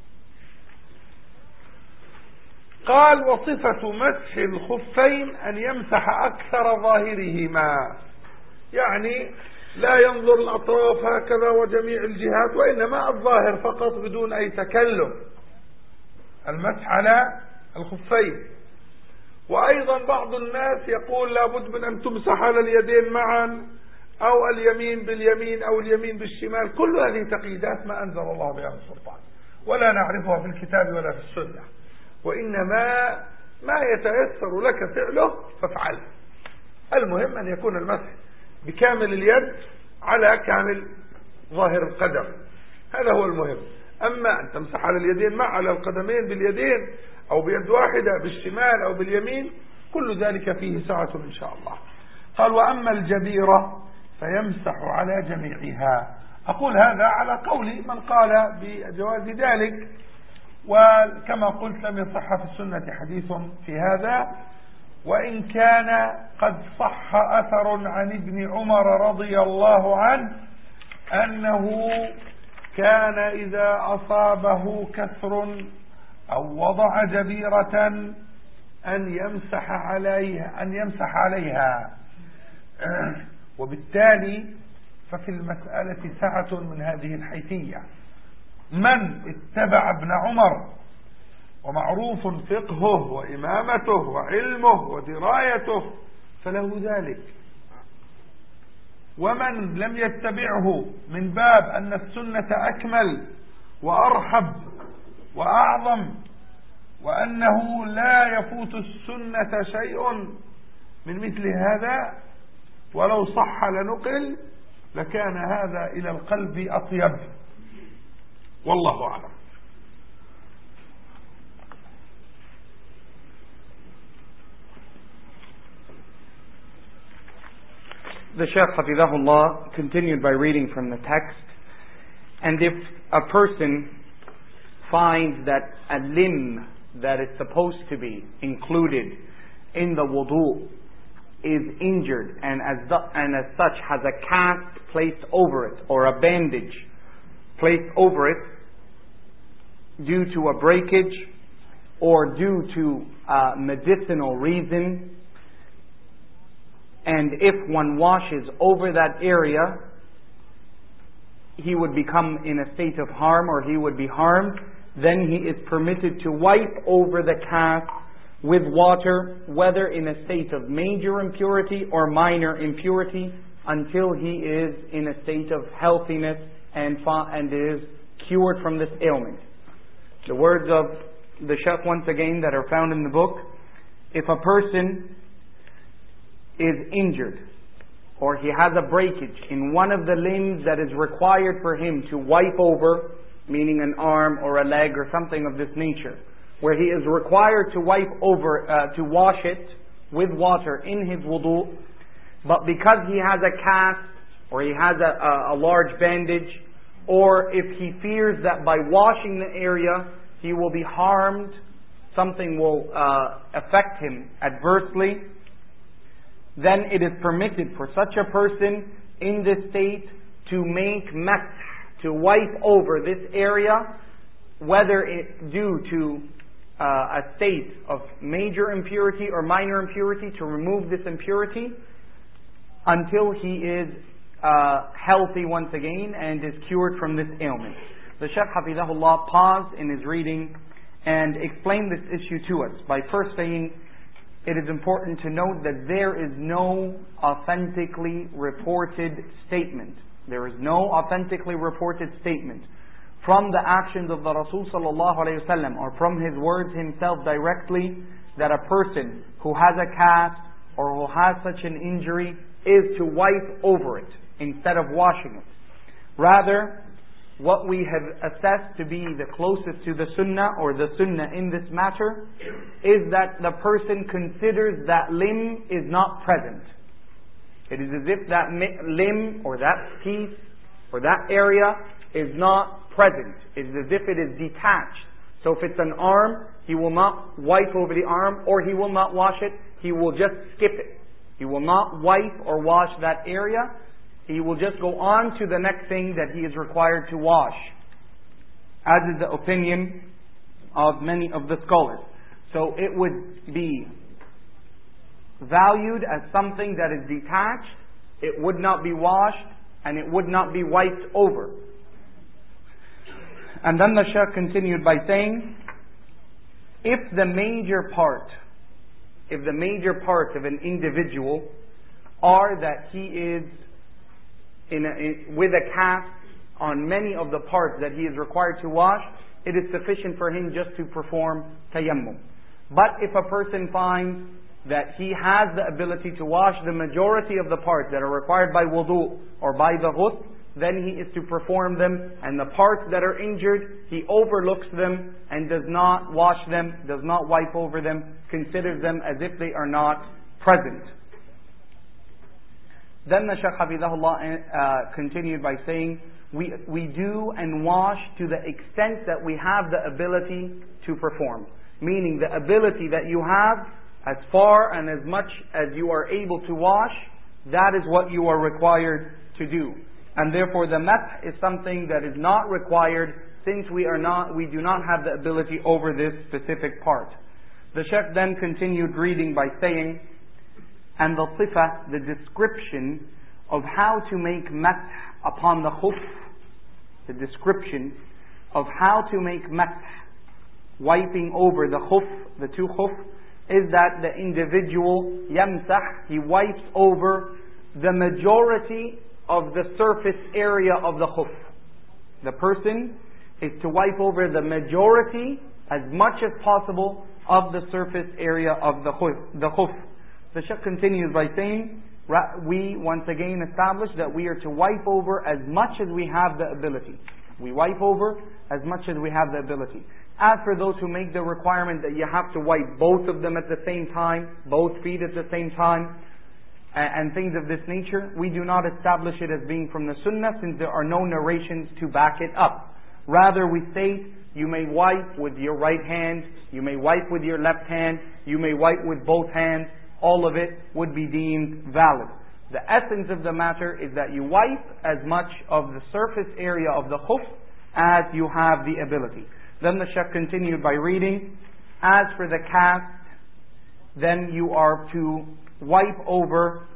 قال: وصفة مسح الخفين أن يمسح أكثر ظاهرهما، يعني لا ينظر الأطراف هكذا وجميع الجهات، وإنما الظاهر فقط بدون أي تكلف، المسح على الخفين. وأيضا بعض الناس يقول لابد من أن تمسح على اليدين معا، أو اليمين باليمين أو اليمين بالشمال. كل هذه تقييدات ما أنزل الله بها من سلطان، ولا نعرفها في الكتاب ولا في السنة، وإنما ما يتيسر لك فعله فافعله. المهم أن يكون المسح بكامل اليد على كامل ظاهر القدم، هذا هو المهم. أما أن تمسح على اليدين مع على القدمين باليدين، أو بيد واحدة بالشمال أو باليمين، كل ذلك فيه سعة إن شاء الله. قال: وأما الجبيرة فيمسح على جميعها. أقول هذا على قول من قال بجواز ذلك، وكما قلت لم يصح في السنة حديث في هذا، وإن كان قد صح أثر عن ابن عمر رضي الله عنه أنه كان إذا أصابه كسر أو وضع جبيرة أن يمسح عليها. وبالتالي ففي المسألة سعة من هذه الحيثية. من اتبع ابن عمر ومعروف فقهه وإمامته وعلمه ودرايته فله ذلك، ومن لم يتبعه من باب أن السنة أكمل وأرحب وأعظم، وأنه لا يفوت السنة شيء من مثل هذا ولو صح لنقل، لكان هذا إلى القلب أطيب، والله أعلم. The Shaykh Hafidhahullah continued by reading from the text, and if a person finds that a limb that is supposed to be included in the wudu is injured and as such has a cast placed over it or a bandage placed over it due to a breakage or due to a medicinal reason, and if one washes over that area, he would become in a state of harm or he would be harmed, then he is permitted to wipe over the cast with water, whether in a state of major impurity or minor impurity, until he is in a state of healthiness and is cured from this ailment. The words of the Shaykh once again that are found in the book: if a person is injured or he has a breakage in one of the limbs that is required for him to wipe over, meaning an arm or a leg or something of this nature, where he is required to wipe over, to wash it with water in his wudu, but because he has a cast or he has a large bandage, or if he fears that by washing the area he will be harmed, something will affect him adversely, then it is permitted for such a person in this state to make masah, to wipe over this area, whether it due to a state of major impurity or minor impurity, to remove this impurity until he is healthy once again and is cured from this ailment. The Shaykh Hafidahullah paused in his reading and explained this issue to us by first saying, it is important to note that there is no authentically reported statement. There is no authentically reported statement from the actions of the Rasul sallallahu alayhi wasallam or from his words himself directly that a person who has a cast or who has such an injury is to wipe over it instead of washing it. Rather, what we have assessed to be the closest to the sunnah or the sunnah in this matter is that the person considers that limb is not present. It is as if that limb or that piece or that area is not present. It is as if it is detached. So if it's an arm, he will not wipe over the arm or he will not wash it. He will just skip it. He will not wipe or wash that area. He will just go on to the next thing that he is required to wash, as is the opinion of many of the scholars. So it would be valued as something that is detached, it would not be washed, and it would not be wiped over. And then the Shaykh continued by saying, if the major part of an individual are that he is with a cast on many of the parts that he is required to wash, it is sufficient for him just to perform tayammum. But if a person finds that he has the ability to wash the majority of the parts that are required by wudu or by the ghusl, then he is to perform them, and the parts that are injured, he overlooks them and does not wash them, does not wipe over them, considers them as if they are not present. Then the Shaykh Hafidahullah continued by saying, we do and wash to the extent that we have the ability to perform. Meaning the ability that you have, as far and as much as you are able to wash, that is what you are required to do. And therefore the masah is something that is not required, since we do not have the ability over this specific part. The Shaykh then continued reading by saying, and the sifa, the description of how to make masah upon the khuf, the description of how to make masah, wiping over the khuf, the two khuf, is that the individual yamsah, he wipes over the majority of the surface area of the khuf. The person is to wipe over the majority, as much as possible, of the surface area of the khuf. The Shaykh continues by saying, we once again establish that we are to wipe over as much as we have the ability. We wipe over as much as we have the ability. As for those who make the requirement that you have to wipe both of them at the same time, both feet at the same time, and things of this nature, we do not establish it as being from the sunnah, since there are no narrations to back it up. Rather, we state you may wipe with your right hand, you may wipe with your left hand, you may wipe with both hands. All of it would be deemed valid. The essence of the matter is that you wipe as much of the surface area of the khuf as you have the ability. Then the Shaykh continued by reading, as for the cast, then you are to wipe over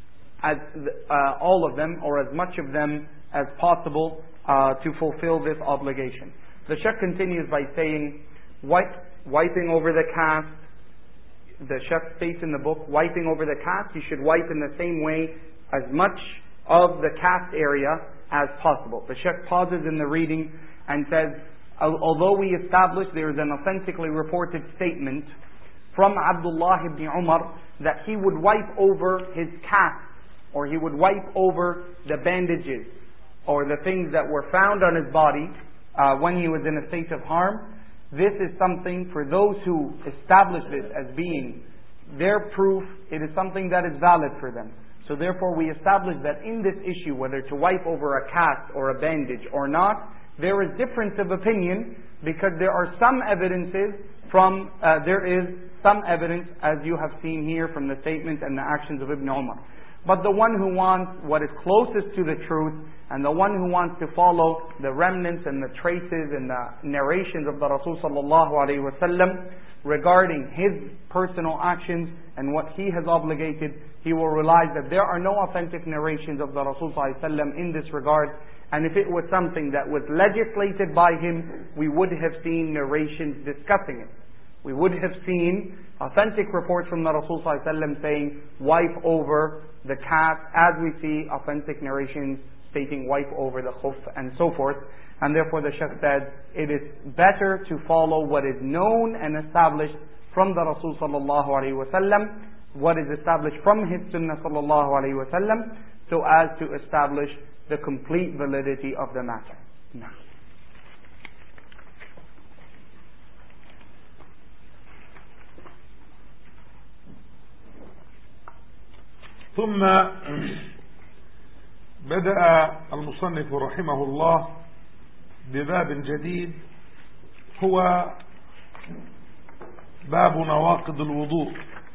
all of them, or as much of them as possible, to fulfill this obligation. The Shaykh continues by saying, wiping over the cast. The Shaykh states in the book, wiping over the cast, you should wipe in the same way as much of the cast area as possible. The Shaykh pauses in the reading and says, although we establish there is an authentically reported statement from Abdullah ibn Umar that he would wipe over his cast, or he would wipe over the bandages or the things that were found on his body when he was in a state of harm. This is something, for those who establish this as being their proof, it is something that is valid for them. So therefore we establish that in this issue, whether to wipe over a cast or a bandage or not, there is difference of opinion, because there are some evidences there is some evidence, as you have seen here, from the statements and the actions of Ibn Umar. But the one who wants what is closest to the truth, and the one who wants to follow the remnants and the traces and the narrations of the Rasul sallallahu alaihi wasallam regarding his personal actions and what he has obligated, he will realize that there are no authentic narrations of the Rasul sallallahu alaihi wasallam in this regard. And if it was something that was legislated by him, we would have seen narrations discussing it. We would have seen authentic reports from the Rasul sallallahu alaihi wasallam saying, wipe over the cast, as we see authentic narrations stating wipe over the khuf and so forth. And therefore the Shaykh said, it is better to follow what is known and established from the Rasul sallallahu alaihi wasallam, what is established from his sunnah sallallahu alaihi wasallam, so as to establish the complete validity of the matter. No. ثم بدأ المصنف رحمه الله بباب جديد، هو باب نواقض الوضوء،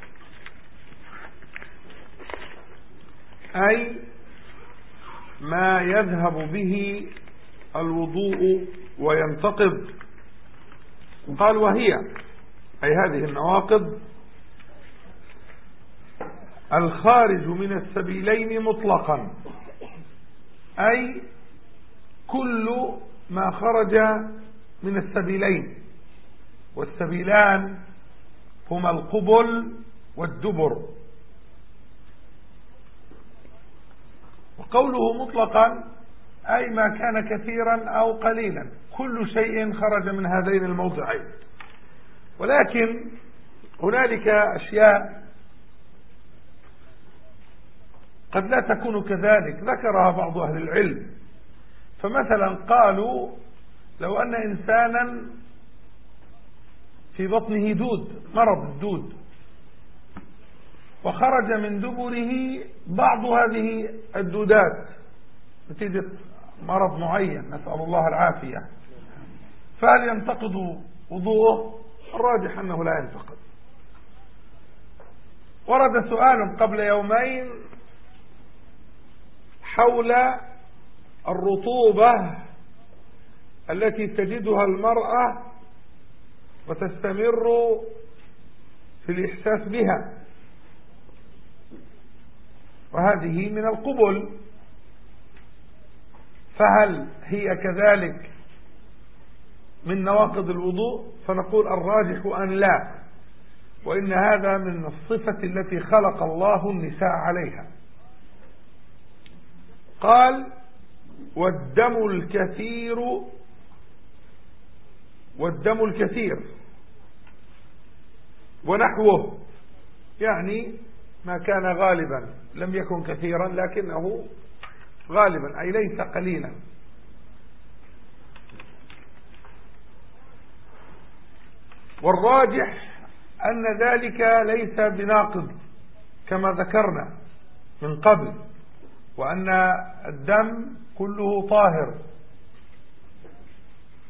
أي ما يذهب به الوضوء وينتقض. قال وهي أي هذه النواقض الخارج من السبيلين مطلقا، أي كل ما خرج من السبيلين، والسبيلان هما القبل والدبر. وقوله مطلقا أي ما كان كثيرا أو قليلا، كل شيء خرج من هذين الموضعين. ولكن هنالك أشياء قد لا تكون كذلك، ذكرها بعض أهل العلم. فمثلا قالوا لو أن إنسانا في بطنه دود، مرض الدود، وخرج من دبره بعض هذه الدودات نتيجة مرض معين، نسأل الله العافية، فهل ينتقض وضوءه؟ الراجح أنه لا ينتقض. ورد سؤال قبل يومين حول الرطوبة التي تجدها المرأة وتستمر في الإحساس بها، وهذه من القبل، فهل هي كذلك من نواقض الوضوء؟ فنقول الراجح أن لا، وإن هذا من الصفة التي خلق الله النساء عليها. قال والدم الكثير ونحوه، يعني ما كان غالبا، لم يكن كثيرا لكنه غالبا، أي ليس قليلا. والراجح أن ذلك ليس بناقض كما ذكرنا من قبل، وأن الدم كله طاهر.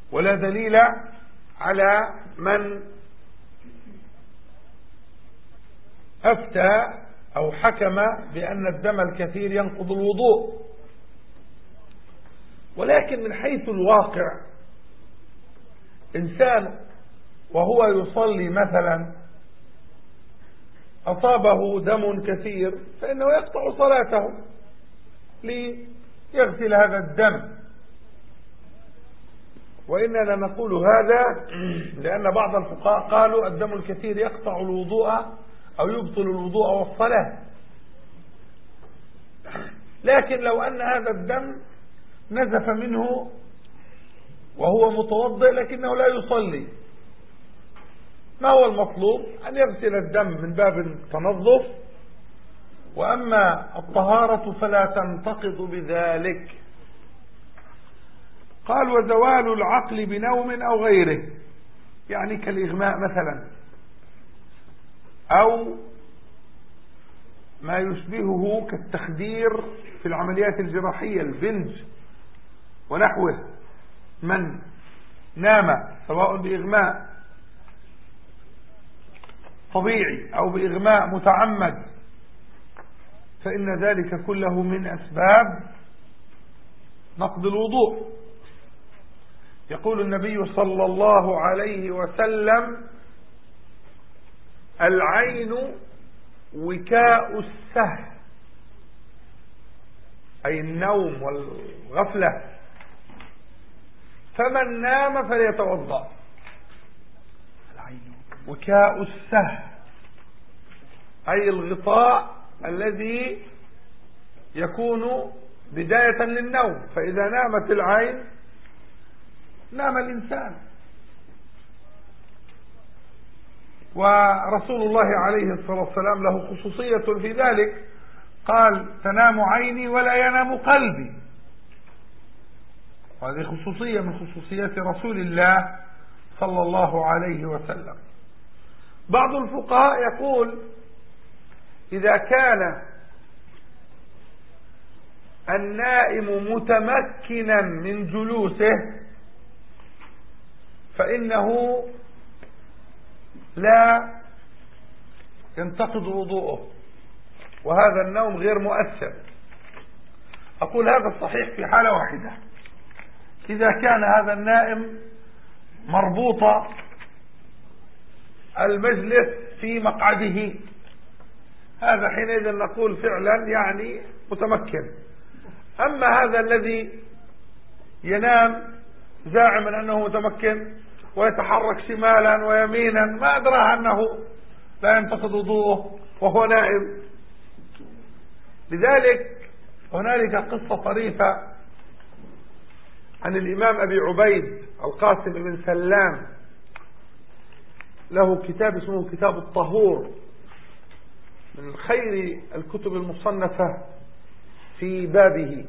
ولا دليل على من أفتى أو حكم بأن الدم الكثير ينقض الوضوء. ولكن من حيث الواقع إنسان وهو يصلي مثلا أصابه دم كثير فإنه يقطع صلاته ليغسل هذا الدم. وإننا نقول هذا لأن بعض الفقهاء قالوا الدم الكثير يقطع الوضوء أو يبطل الوضوء والصلاة. لكن لو أن هذا الدم نزف منه وهو متوضئ لكنه لا يصلي، ما هو المطلوب؟ أن يغسل الدم من باب التنظف، وأما الطهارة فلا تنتقض بذلك. قال وزوال العقل بنوم أو غيره، يعني كالإغماء مثلا أو ما يشبهه كالتخدير في العمليات الجراحية، البنج ونحوه. من نام سواء بإغماء طبيعي أو بإغماء متعمد فإن ذلك كله من أسباب نقض الوضوء. يقول النبي صلى الله عليه وسلم العين وكاء السهو، أي النوم والغفلة، فمن نام فليتوضأ. وكاء السهو أي الغطاء الذي يكون بداية للنوم، فإذا نامت العين نام الإنسان. ورسول الله عليه الصلاة والسلام له خصوصية في ذلك، قال تنام عيني ولا ينام قلبي. وهذه خصوصية من خصوصيات رسول الله صلى الله عليه وسلم. بعض الفقهاء يقول إذا كان النائم متمكنا من جلوسه فإنه لا ينتقض وضوءه، وهذا النوم غير مؤثر. أقول هذا الصحيح في حالة واحدة، إذا كان هذا النائم مربوط المجلس في مقعده، هذا حينئذ نقول فعلا يعني متمكن. أما هذا الذي ينام زاعما أنه متمكن ويتحرك شمالا ويمينا، ما أدراه أنه لا ينتقض وضوءه وهو نائم. لذلك هنالك قصة طريفة عن الإمام أبي عبيد القاسم بن سلام، له كتاب اسمه كتاب الطهور، من خير الكتب المصنفة في بابه.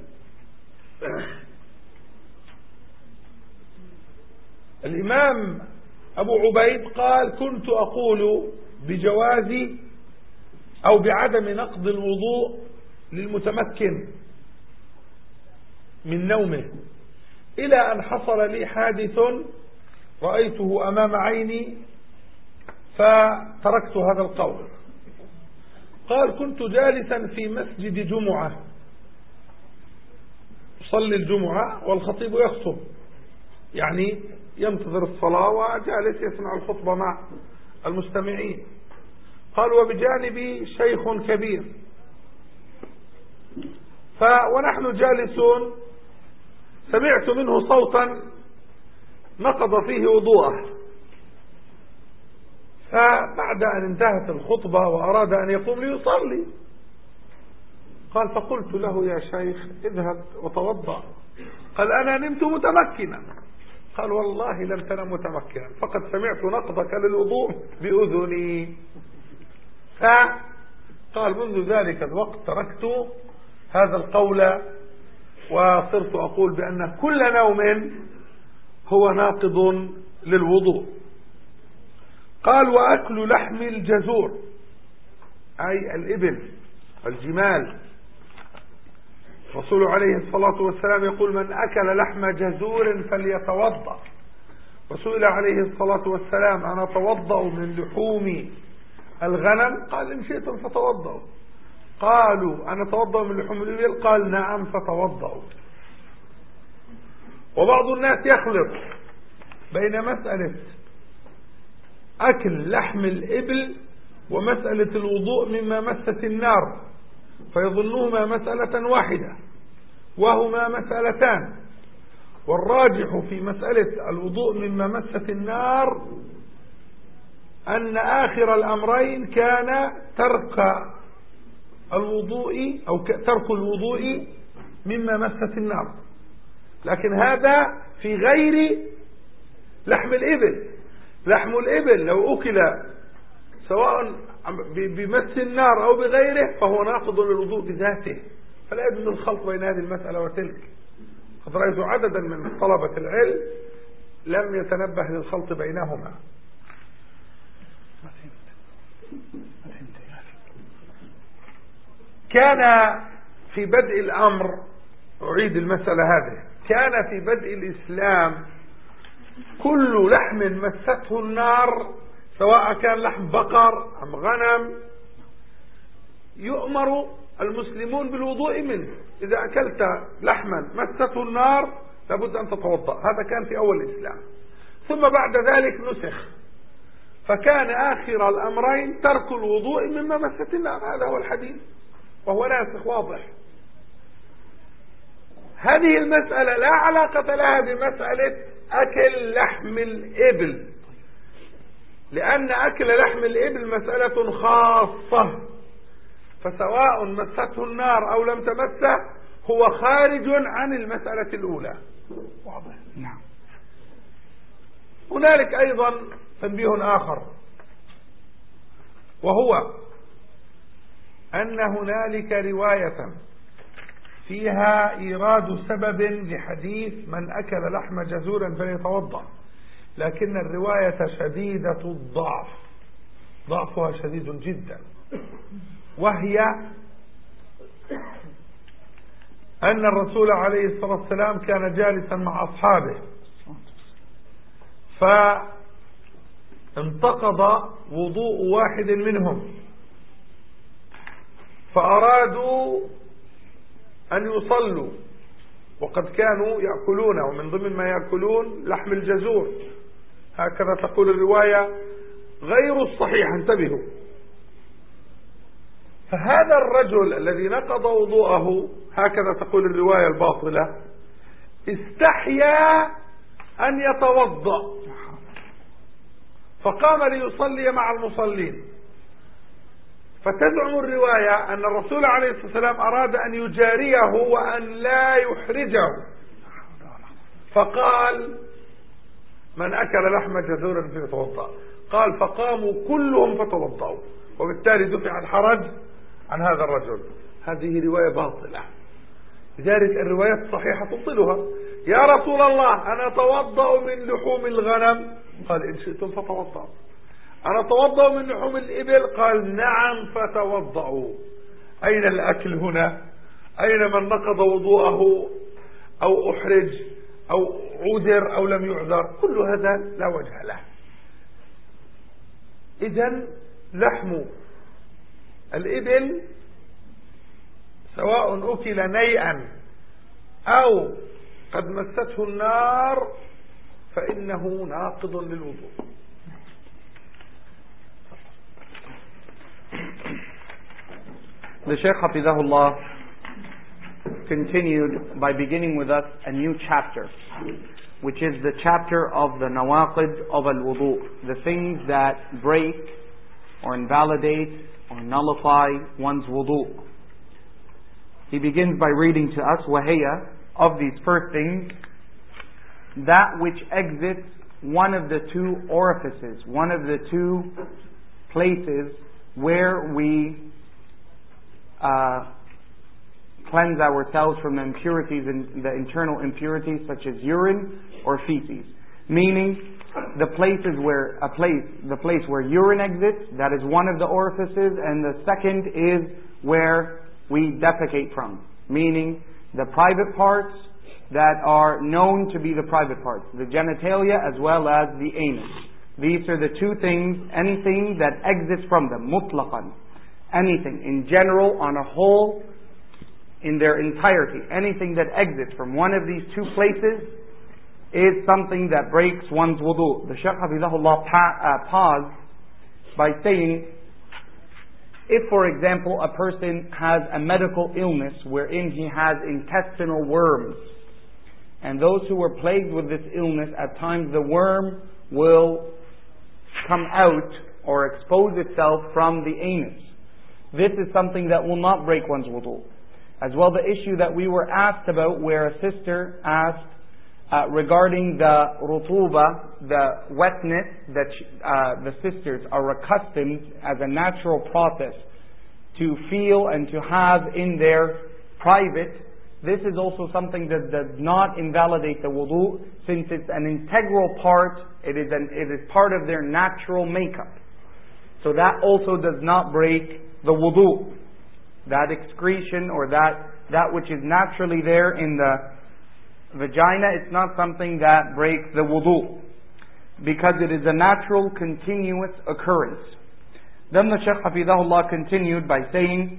الإمام أبو عبيد قال كنت أقول بجواز أو بعدم نقض الوضوء للمتمكن من نومه، إلى أن حصل لي حادث رأيته أمام عيني فتركت هذا القول. قال كنت جالسا في مسجد جمعة يصلي الجمعة والخطيب يخطب، يعني ينتظر الصلاة وجالس يسمع الخطبة مع المستمعين. قال وبجانبي شيخ كبير، ونحن جالسون سمعت منه صوتا نقض فيه وضوءه، فبعد أن انتهت الخطبة وأراد أن يقوم ليصلي، قال فقلت له يا شيخ اذهب وتوضأ. قال أنا نمت متمكنا. قال والله لم تنم متمكنا، فقد سمعت نقضك للوضوء بأذني. فقال منذ ذلك الوقت تركت هذا القول وصرت أقول بأن كل نوم هو ناقض للوضوء. قال وأكل لحم الجزور أي الإبل والجمال، الرسول عليه الصلاة والسلام يقول من أكل لحم جزور فليتوضأ. وسئل عليه الصلاة والسلام أنا أتوضأ من لحوم الغنم؟ قال إن شئتم فتوضأوا. قالوا أنا أتوضأ من لحوم الإبل؟ قال نعم فتوضأوا. وبعض الناس يخلط بين مسألة أكل لحم الإبل ومسألة الوضوء مما مست النار، فيظنهما مسألة واحدة وهما مسألتان. والراجح في مسألة الوضوء مما مست النار أن آخر الأمرين كان ترك الوضوء أو ترك الوضوء مما مست النار، لكن هذا في غير لحم الإبل. لحم الإبل لو أكل سواء بمس النار أو بغيره فهو ناقض للوضوء بذاته، فلا يجوز الخلط بين هذه المسألة وتلك. قد رأيت عددا من طلبة العلم لم يتنبه للخلط بينهما. كان في بدء الأمر، أعيد المسألة هذه، كان في بدء الإسلام كل لحم مسته النار سواء كان لحم بقر أم غنم يؤمر المسلمون بالوضوء منه. إذا أكلت لحما مسته النار لابد أن تتوضأ. هذا كان في أول الإسلام، ثم بعد ذلك نسخ، فكان آخر الأمرين ترك الوضوء مما مست النار. هذا هو الحديث وهو ناسخ واضح. هذه المسألة لا علاقة لها بمسألة أكل لحم الإبل، لأن أكل لحم الإبل مسألة خاصة، فسواء مسته النار أو لم تمسه هو خارج عن المسألة الأولى. واضح؟ نعم. هنالك أيضا تنبيه آخر، وهو أن هنالك رواية فيها إيراد سبب لحديث من أكل لحم جزور فليتوضأ، لكن الرواية شديدة الضعف، ضعفها شديد جدا، وهي أن الرسول عليه الصلاة والسلام كان جالسا مع أصحابه فانتقض وضوء واحد منهم، فأرادوا أن يصلوا، وقد كانوا يأكلون ومن ضمن ما يأكلون لحم الجزور، هكذا تقول الرواية غير الصحيح، انتبهوا. فهذا الرجل الذي نقض وضوءه، هكذا تقول الرواية الباطلة، استحيا أن يتوضأ فقام ليصلي مع المصلين، فتزعم الرواية أن الرسول عليه الصلاة والسلام أراد أن يجاريه وأن لا يحرجه، فقال من أكل لحم جزور فليتوضأ. قال فقاموا كلهم فتوضأوا، وبالتالي دفع الحرج عن هذا الرجل. هذه رواية باطلة، لذلك الروايات الصحيحة تبطلها. يا رسول الله أنا أتوضأ من لحوم الغنم؟ قال إن شئتم فتوضأوا. أنا أتوضأ من لحوم الإبل؟ قال نعم فتوضأوا. أين الأكل هنا؟ أين من نقض وضوءه أو أحرج أو عذر أو لم يعذر؟ كل هذا لا وجه له. إذن لحم الإبل سواء أكل نيئا أو قد مسته النار فإنه ناقض للوضوء. The Shaykh Hafizahullah continued by beginning with us a new chapter, which is the chapter of the nawaqid of al-wudu, the things that break or invalidate or nullify one's wudu. He begins by reading to us wahiyya, of these first things, that which exits one of the two orifices, one of the two places where we cleanse ourselves from the impurities and the internal impurities such as urine or feces. Meaning the places where the place where urine exits, that is one of the orifices, and the second is where we defecate from, meaning the private parts that are known to be the private parts, the genitalia as well as the anus. These are the two things, anything that exits from them, mutlaqan. Anything, in general, on a whole, in their entirety, anything that exits from one of these two places is something that breaks one's wudu. The Shaykh Hafidahullah paused by saying, if for example a person has a medical illness wherein he has intestinal worms, and those who are plagued with this illness, at times the worm will come out or expose itself from the anus. This is something that will not break one's wudu. As well, the issue that we were asked about, where a sister asked regarding the rutuba, the wetness that the sisters are accustomed as a natural process to feel and to have in their private. This is also something that does not invalidate the wudu, since it's an integral part, it is part of their natural makeup. So that also does not break the wudu. That excretion or that which is naturally there in the vagina, it's not something that breaks the wudu, because it is a natural continuous occurrence. Then the Shaykh Hafidahullah continued by saying,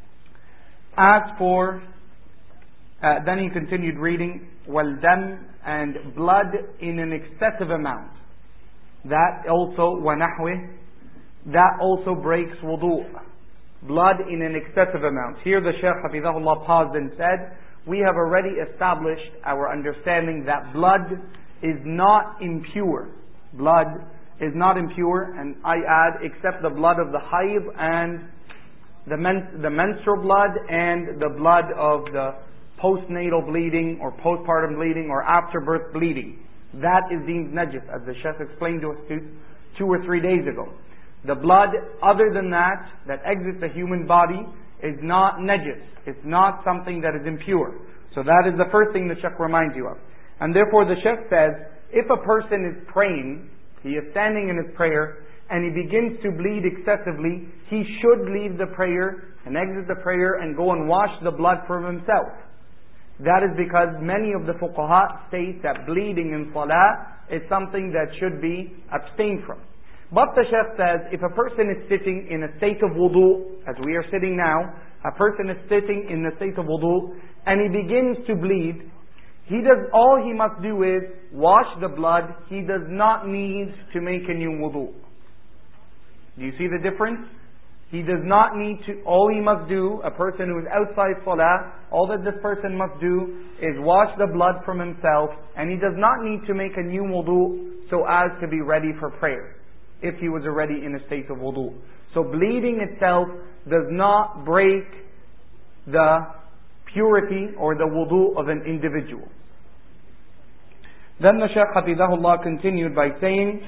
then he continued reading, وَالْدَمْ, and blood in an excessive amount. That also, وَنَحْوِهِ, that also breaks wudu. Blood in an excessive amount. Here the Shaykh Hafidahullah paused and said, we have already established our understanding that blood is not impure. Blood is not impure, and I add, except the blood of the hayd and the menstrual blood and the blood of the postnatal bleeding or postpartum bleeding or afterbirth bleeding. That is deemed najis, as the Shaykh explained to us 2 or 3 days ago. The blood other than that exits the human body is not najis. It's not something that is impure. So that is the first thing the Shaykh reminds you of. And therefore the Shaykh says, if a person is praying, he is standing in his prayer, and he begins to bleed excessively, he should leave the prayer and exit the prayer and go and wash the blood from himself. That is because many of the fuqaha state that bleeding in salah is something that should be abstained from. But the Shaykh says, if a person is sitting in a state of wudu, as we are sitting now, a person is sitting in the state of wudu, and he begins to bleed, all he must do is wash the blood. He does not need to make a new wudu. Do you see the difference? He does not need to, all he must do, a person who is outside salah, all that this person must do is wash the blood from himself, and he does not need to make a new wudu so as to be ready for prayer, if he was already in a state of wudu. So bleeding itself does not break the purity or the wudu of an individual. Then the Shaykh Hafidahullah continued by saying,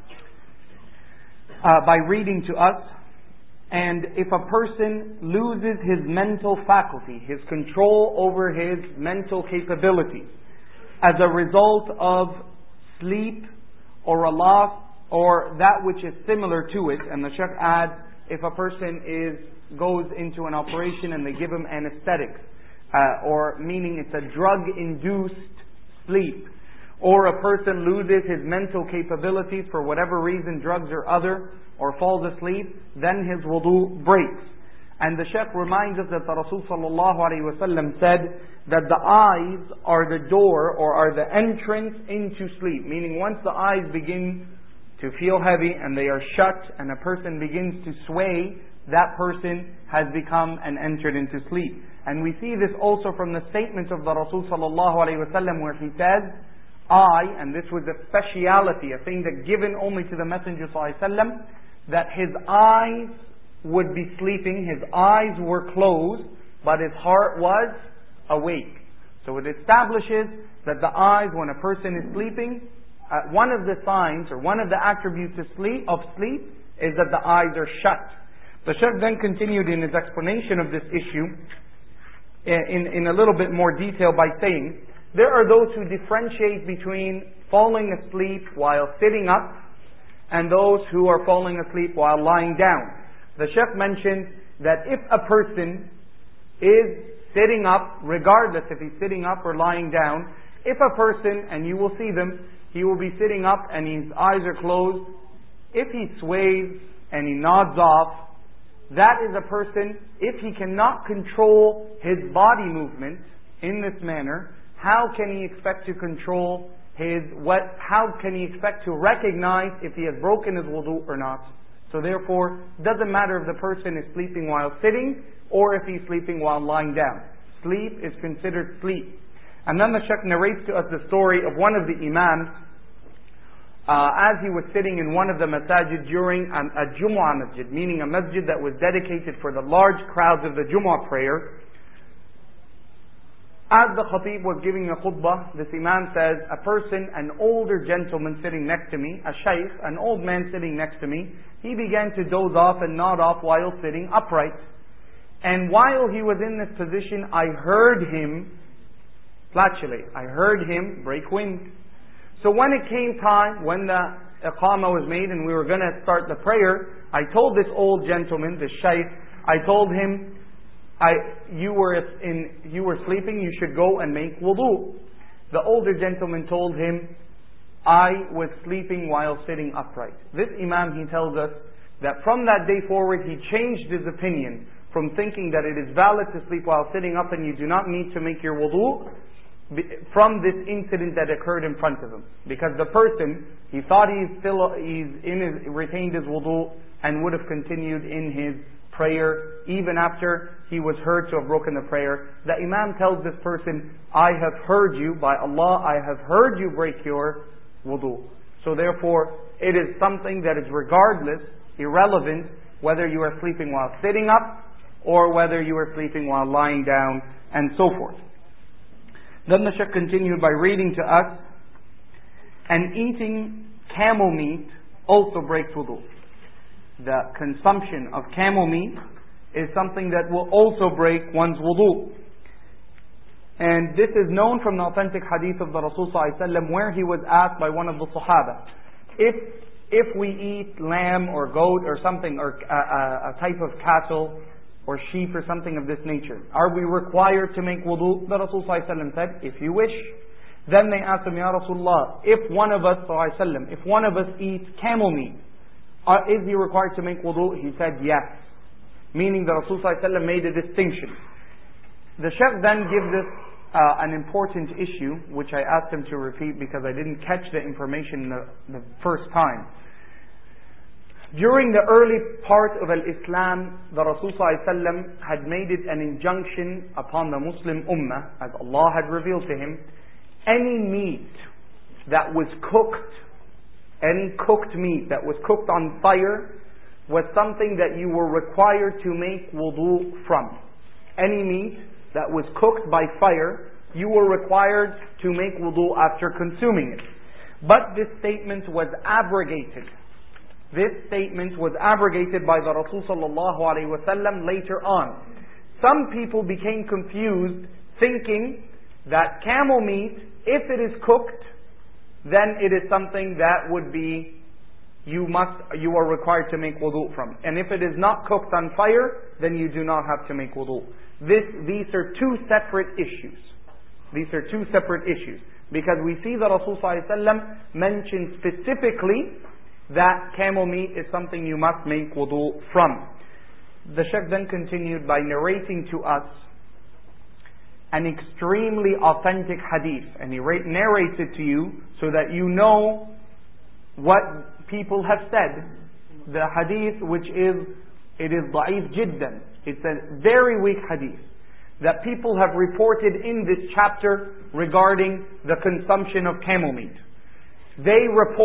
by reading to us, and if a person loses his mental faculty, his control over his mental capabilities, as a result of sleep or a loss or that which is similar to it, and the Shaykh adds, if a person goes into an operation and they give him anesthetics, or meaning it's a drug-induced sleep, or a person loses his mental capabilities for whatever reason, drugs or other, or falls asleep, then his wudu breaks. And the Shaykh reminds us that the Rasul sallallahu alaihi wasallam said that the eyes are the door or are the entrance into sleep, meaning once the eyes begin to feel heavy and they are shut and a person begins to sway, that person has become and entered into sleep. And we see this also from the statement of the Rasul sallallahu alaihi wasallam, where he says, and this was a speciality, a thing that given only to the Messenger sallallahu alaihi wasallam, that his eyes would be sleeping, his eyes were closed, but his heart was awake. So it establishes that the eyes, when a person is sleeping, one of the signs or one of the attributes of sleep is that the eyes are shut. The Shaykh then continued in his explanation of this issue in a little bit more detail by saying, there are those who differentiate between falling asleep while sitting up and those who are falling asleep while lying down. The Shaykh mentioned that if a person is sitting up, regardless if he's sitting up or lying down, if a person, and you will see them, he will be sitting up and his eyes are closed, if he sways and he nods off, that is a person, if he cannot control his body movement in this manner, how can he expect to control how can he expect to recognize if he has broken his wudu or not? So therefore, it doesn't matter if the person is sleeping while sitting or if he's sleeping while lying down. Sleep is considered sleep. And then the Shaykh narrates to us the story of one of the Imams as he was sitting in one of the masajid during a Jumu'ah masjid, meaning a masjid that was dedicated for the large crowds of the Jumu'ah prayer. As the Khatib was giving a khutbah, this Imam says, a person, an older gentleman sitting next to me, a Shaykh, an old man sitting next to me, he began to doze off and nod off while sitting upright. And while he was in this position, I heard him flatulate. I heard him break wind. So when it came time, when the Iqamah was made and we were going to start the prayer, I told this old gentleman, this Shaykh, I told him, you were sleeping, you should go and make wudu. The older gentleman told him, I was sleeping while sitting upright. This Imam, he tells us that from that day forward, he changed his opinion from thinking that it is valid to sleep while sitting up and you do not need to make your wudu, from this incident that occurred in front of him. Because the person, he thought retained his wudu and would have continued in his prayer even after he was heard to have broken the prayer. The Imam tells this person, I have heard you, by Allah, I have heard you break your wudu. So therefore, it is something that is regardless, irrelevant, whether you are sleeping while sitting up or whether you are sleeping while lying down and so forth. Then the Shaykh continued by reading to us, and eating camel meat also breaks wudu. The consumption of camel meat is something that will also break one's wudu. And this is known from the authentic hadith of the Rasul ﷺ, where he was asked by one of the Sahaba, if we eat lamb or goat or something, or a type of cattle or sheep or something of this nature, are we required to make wudu? The Rasul ﷺ said, if you wish. Then they asked him, Ya Rasulullah, if one of us eats camel meat, is he required to make wudu? He said yes. Meaning the Rasul ﷺ made a distinction. The Shaykh then gives us an important issue, which I asked him to repeat because I didn't catch the information the first time. During the early part of Islam, the Rasul ﷺ had made it an injunction upon the Muslim Ummah, as Allah had revealed to him, any meat that was cooked, any cooked meat that was cooked on fire, was something that you were required to make wudu from. Any meat that was cooked by fire, you were required to make wudu after consuming it. But this statement was abrogated. This statement was abrogated by the Rasul sallallahu alaihi wasallam later on. Some people became confused, thinking that camel meat, if it is cooked, then it is something that would be, you are required to make wudu from. And if it is not cooked on fire, then you do not have to make wudu. These are two separate issues. These are two separate issues. Because we see that Rasul sallallahu alaihi wasallam mentioned specifically that camel meat is something you must make wudu from. The Shaykh then continued by narrating to us an extremely authentic hadith, and he narrates it to you so that you know what people have said. The hadith, it is da'if jiddan. It's a very weak hadith that people have reported in this chapter regarding the consumption of camel meat. They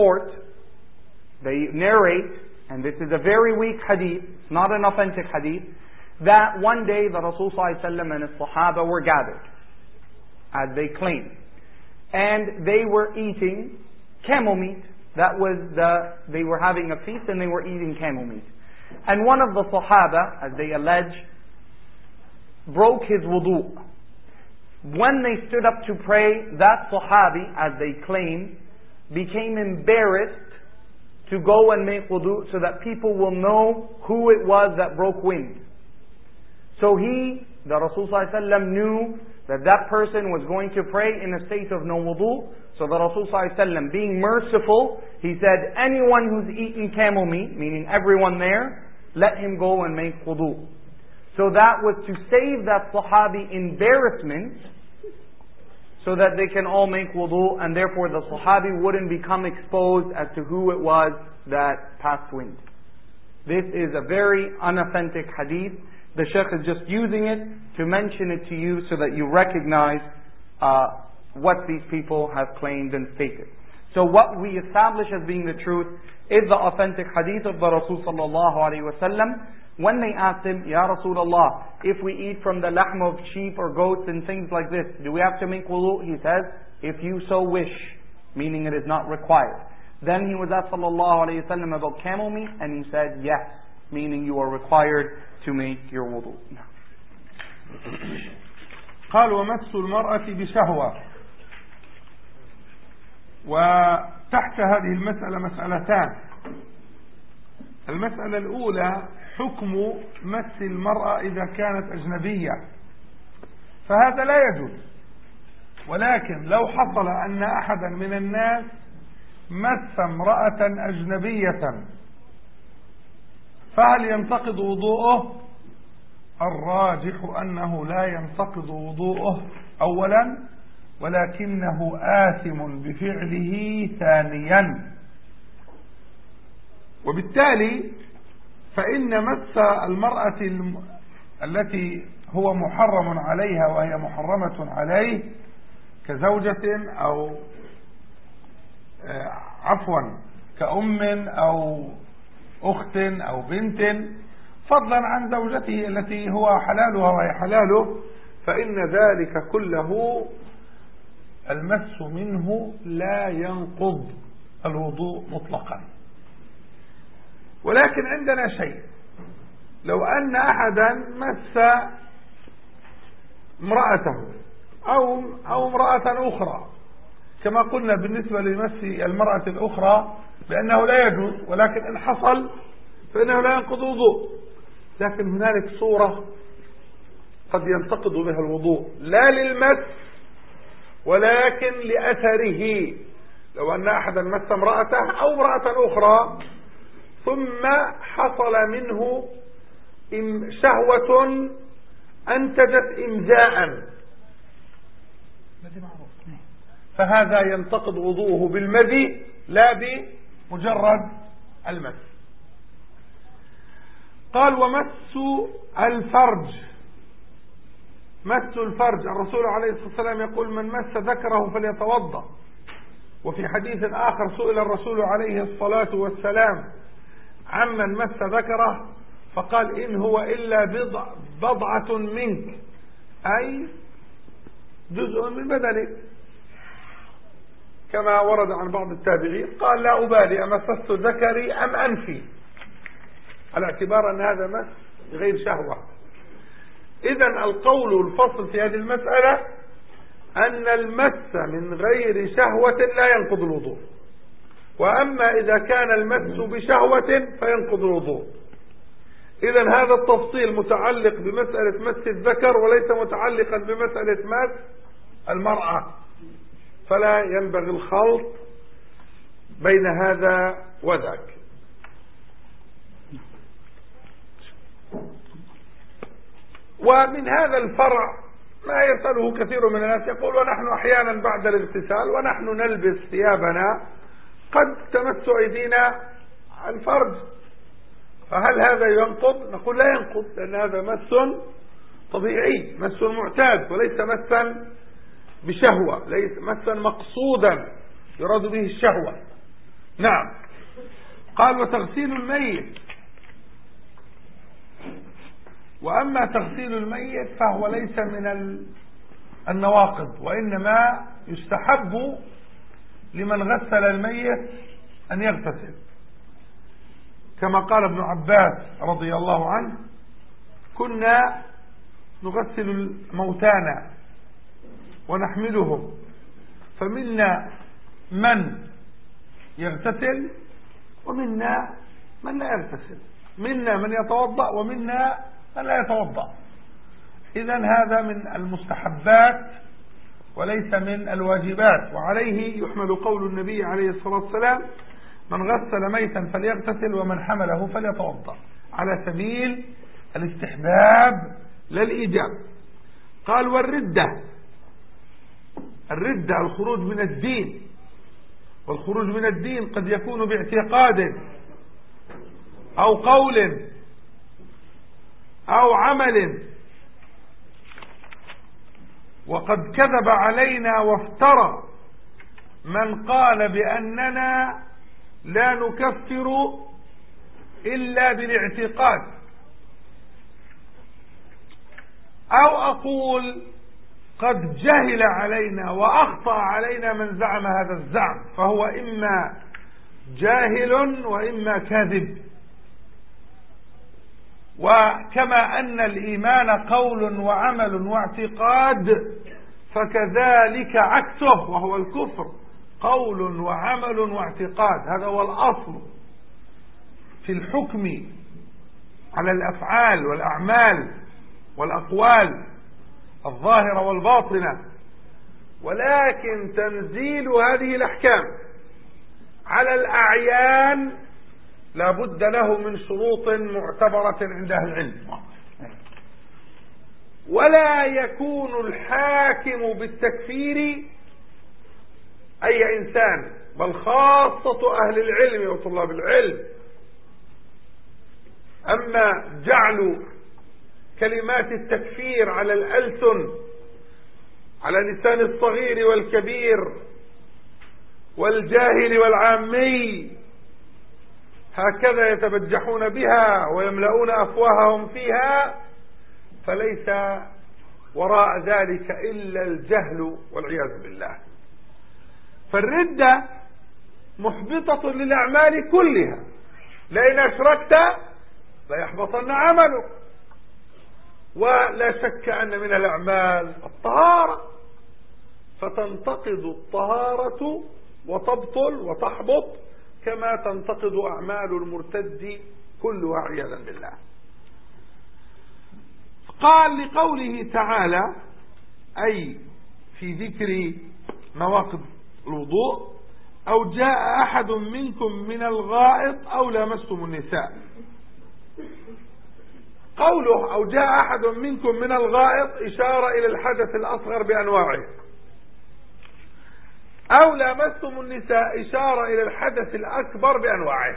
narrate, and this is a very weak hadith, it's not an authentic hadith, that one day the Rasul ﷺ and his Sahaba were gathered, as they claim, and they were eating camel meat. They were having a feast and they were eating camel meat. And one of the Sahaba, as they allege, broke his wudu. When they stood up to pray, that Sahabi, as they claim, became embarrassed to go and make wudu so that people will know who it was that broke wind. So he The Rasul ﷺ knew that that person was going to pray in a state of no wudu. So the Rasul ﷺ, being merciful, he said, anyone who's eaten camel meat, meaning everyone there, let him go and make wudu. So that was to save that Sahabi embarrassment, so that they can all make wudu, and therefore the Sahabi wouldn't become exposed as to who it was that passed wind. This is a very unauthentic hadith. The Shaykh is just using it to mention it to you so that you recognize what these people have claimed and stated. So what we establish as being the truth is the authentic hadith of the Rasul sallallahu alaihi wasallam. When they asked him, Ya Rasulullah, if we eat from the lahm of sheep or goats and things like this, do we have to make wudu? He says, if you so wish, meaning it is not required. Then he was asked sallallahu alayhi wa sallam about camel meat, and he said, yes, meaning you are required to make your wudu. قال ومس المرأة بشهوة. وتحت هذه المسألة مسألتان. المسألة الأولى حكم مس المرأة إذا كانت أجنبية، فهذا لا يجوز. ولكن لو حصل أن أحدا من الناس مس امرأة أجنبية فهل ينتقض وضوءه؟ الراجح أنه لا ينتقض وضوءه أولا، ولكنه آثم بفعله ثانيا. وبالتالي فإن مس المرأة التي هو محرم عليها وهي محرمة عليه كزوجة أو كأم أو أخت أو بنت، فضلا عن زوجته التي هو حلالها وهي حلاله، فإن ذلك كله المس منه لا ينقض الوضوء مطلقا. ولكن عندنا شيء، لو أن أحدا مس امرأته أو امرأة أخرى، كما قلنا بالنسبة لمس المرأة الأخرى بأنه لا يجوز، ولكن إن حصل فإنه لا ينقض وضوء. لكن هنالك صورة قد ينتقض بها الوضوء لا للمس ولكن لأثره. لو أن أحدا مس امرأته أو امرأة أخرى ثم حصل منه شهوة أنتجت إمزاء، فهذا ينتقض وضوءه بالمذي لا بمجرد المس. قال ومس الفرج. مس الفرج، الرسول عليه الصلاة والسلام يقول من مس ذكره فليتوضأ. وفي حديث آخر سئل الرسول عليه الصلاة والسلام عمن مس ذكره فقال إن هو إلا بضعة منك، أي جزء من بدنك، كما ورد عن بعض التابعين قال لا أبالي أمسست ذكري أم أنفي، على اعتبار أن هذا مس غير شهوة. إذن القول الفصل في هذه المسألة أن المس من غير شهوة لا ينقض الوضوء، وأما إذا كان المس بشهوة فينقض الوضوء. إذن هذا التفصيل متعلق بمسألة مس الذكر وليس متعلقا بمسألة مس المرأة، فلا ينبغي الخلط بين هذا وذاك. ومن هذا الفرع ما يسأله كثير من الناس، يقول ونحن أحيانا بعد الاغتسال ونحن نلبس ثيابنا قد تمس أيدينا الفرج، فهل هذا ينقض؟ نقول لا ينقض، لأن هذا مس طبيعي، مس معتاد، وليس مسا بشهوة، ليس مسا مقصودا يراد به الشهوة. نعم. قال وتغسيل الميت. وأما تغسيل الميت فهو ليس من النواقض، وإنما يستحب لمن غسل الميت أن يغتسل، كما قال ابن عباس رضي الله عنه كنا نغسل موتانا ونحملهم، فمنا من يغتسل ومنا من لا يغتسل، منا من يتوضأ ومنا من لا يتوضأ. إذن هذا من المستحبات وليس من الواجبات، وعليه يحمل قول النبي عليه الصلاة والسلام: من غسل ميتا فليغتسل ومن حمله فليتوضأ، على سبيل الاستحباب لا الإيجاب. قال: والردة، الردة الخروج من الدين، والخروج من الدين قد يكون باعتقاد أو قول أو عمل، وقد كذب علينا وافترى من قال بأننا لا نكفر إلا بالاعتقاد، أو أقول قد جهل علينا وأخطأ علينا من زعم هذا الزعم، فهو إما جاهل وإما كاذب. وكما أن الإيمان قول وعمل واعتقاد، فكذلك عكسه وهو الكفر قول وعمل واعتقاد. هذا هو الأصل في الحكم على الأفعال والأعمال والأقوال الظاهرة والباطنة. ولكن تنزيل هذه الأحكام على الأعيان لا بد له من شروط معتبرة عند أهل العلم، ولا يكون الحاكم بالتكفير أي إنسان، بل خاصة أهل العلم وطلاب العلم. أما جعل كلمات التكفير على الألسن على لسان الصغير والكبير والجاهل والعامي، هكذا يتبجحون بها ويملؤون أفواههم فيها، فليس وراء ذلك إلا الجهل والعياذ بالله. فالردة محبطة للأعمال كلها، لئن أشركت ليحبطن عملك. ولا شك أن من الأعمال الطهارة، فتنتقض الطهارة وتبطل وتحبط كما تنتقض أعمال المرتد كلها عياذا بالله. قال لقوله تعالى أي في ذكر نواقض الوضوء: أو جاء أحد منكم من الغائط أو لامستم النساء. قوله أو جاء أحد منكم من الغائط إشارة إلى الحدث الأصغر بأنواعه، أو لامستم النساء إشارة إلى الحدث الأكبر بأنواعه.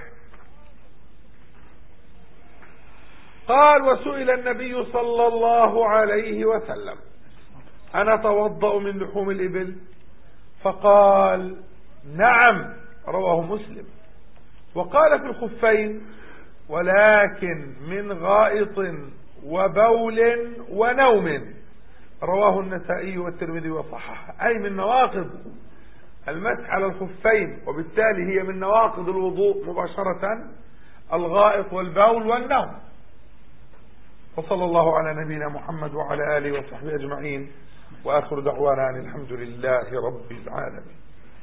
قال: وسئل النبي صلى الله عليه وسلم: أنا توضأ من لحوم الإبل؟ فقال: نعم، رواه مسلم. وقال في الخفين: ولكن من غائط وبول ونوم، رواه النسائي والترمذي وصححه. أي من نواقض المسح على الخفين، وبالتالي هي من نواقض الوضوء مباشرة الغائط والبول والنوم. وصلى الله على نبينا محمد وعلى آله وصحبه أجمعين، وآخر دعوانا أن الحمد لله رب العالمين.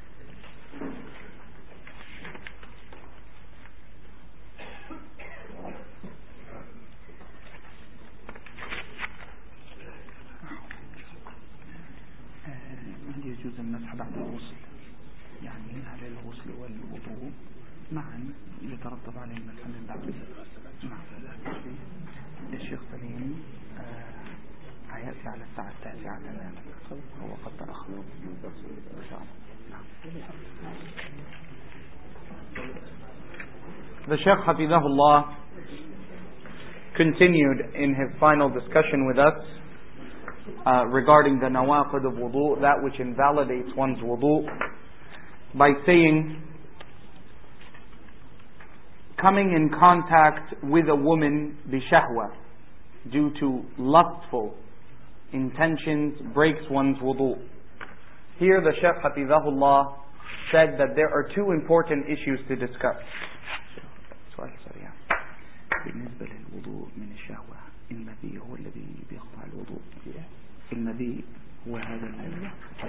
هل يجوز المسح بعد الغسل؟ يعني هل الغسل والوضوء معا يترتب عليه المسح من بعد الغسل؟ نعم. الشيخ سليم هيأتي على الساعة 9 تماما، هو قد تأخر إن شاء الله. The Shaykh Hafidhahullah continued in his final discussion with us regarding the nawaqid of wudu, that which invalidates one's wudu, by saying, coming in contact with a woman bishahwa, due to lustful intentions, breaks one's wudu. Here the Shaykh Hafidhahullah said that there are two important issues to discuss. بالنسبة للوضوء من الشهوة، المذي هو الذي بيقطع الوضوء، المذي هو هذا الذي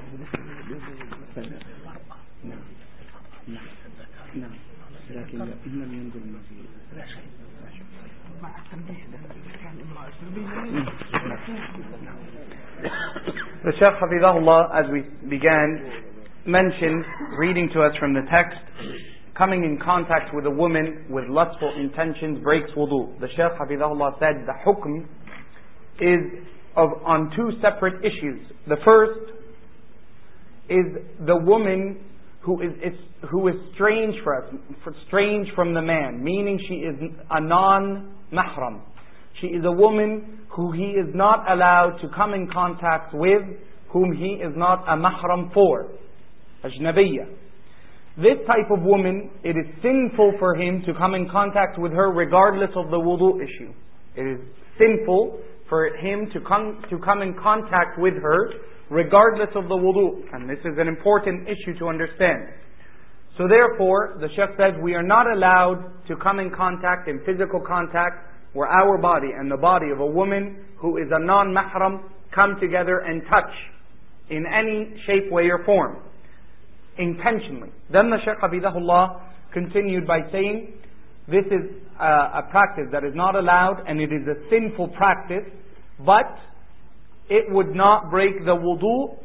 نعم، لكن إن لم ينزل المذي مع التنبيه كان امرأة The Shaykh Hafidahullah, as we began, mentioned, reading to us from the text, coming in contact with a woman with lustful intentions breaks wudu. The Shaykh Hafidahullah said the hukm is on two separate issues. The first is the woman who is strange from the man, meaning she is a non-mahram. She is a woman who he is not allowed to come in contact with, whom he is not a mahram for. Ajnabiyya. This type of woman, it is sinful for him to come in contact with her regardless of the wudu issue. It is sinful for him to come in contact with her regardless of the wudu. And this is an important issue to understand. So therefore, the Shaykh says we are not allowed to come in contact, in physical contact, where our body and the body of a woman who is a non-mahram come together and touch in any shape, way or form, intentionally. Then the Shaykh Hafidahullah continued by saying, this is a practice that is not allowed and it is a sinful practice, but it would not break the wudu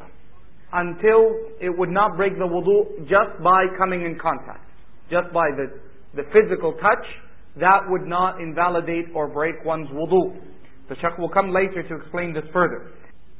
just by coming in contact. Just by the physical touch, that would not invalidate or break one's wudu. The Shaykh will come later to explain this further.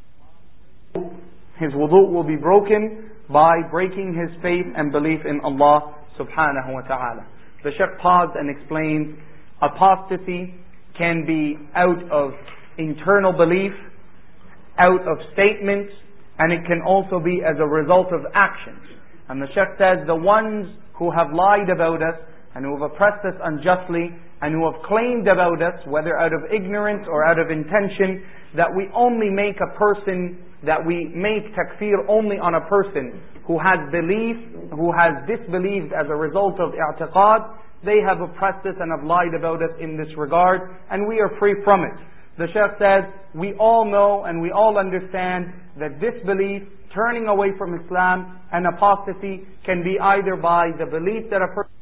His wudu will be broken by breaking his faith and belief in Allah subhanahu wa ta'ala. The Shaykh paused and explained, apostasy can be out of internal belief, out of statements, and it can also be as a result of actions. And the Shaykh says, the ones who have lied about us and who have oppressed us unjustly and who have claimed about us, whether out of ignorance or out of intention, that we only make takfir only on a person who has disbelieved as a result of i'tiqad, they have oppressed us and have lied about us in this regard, and we are free from it. The Shaykh says, we all know and we all understand that disbelief, turning away from Islam, and apostasy can be either by the belief that a person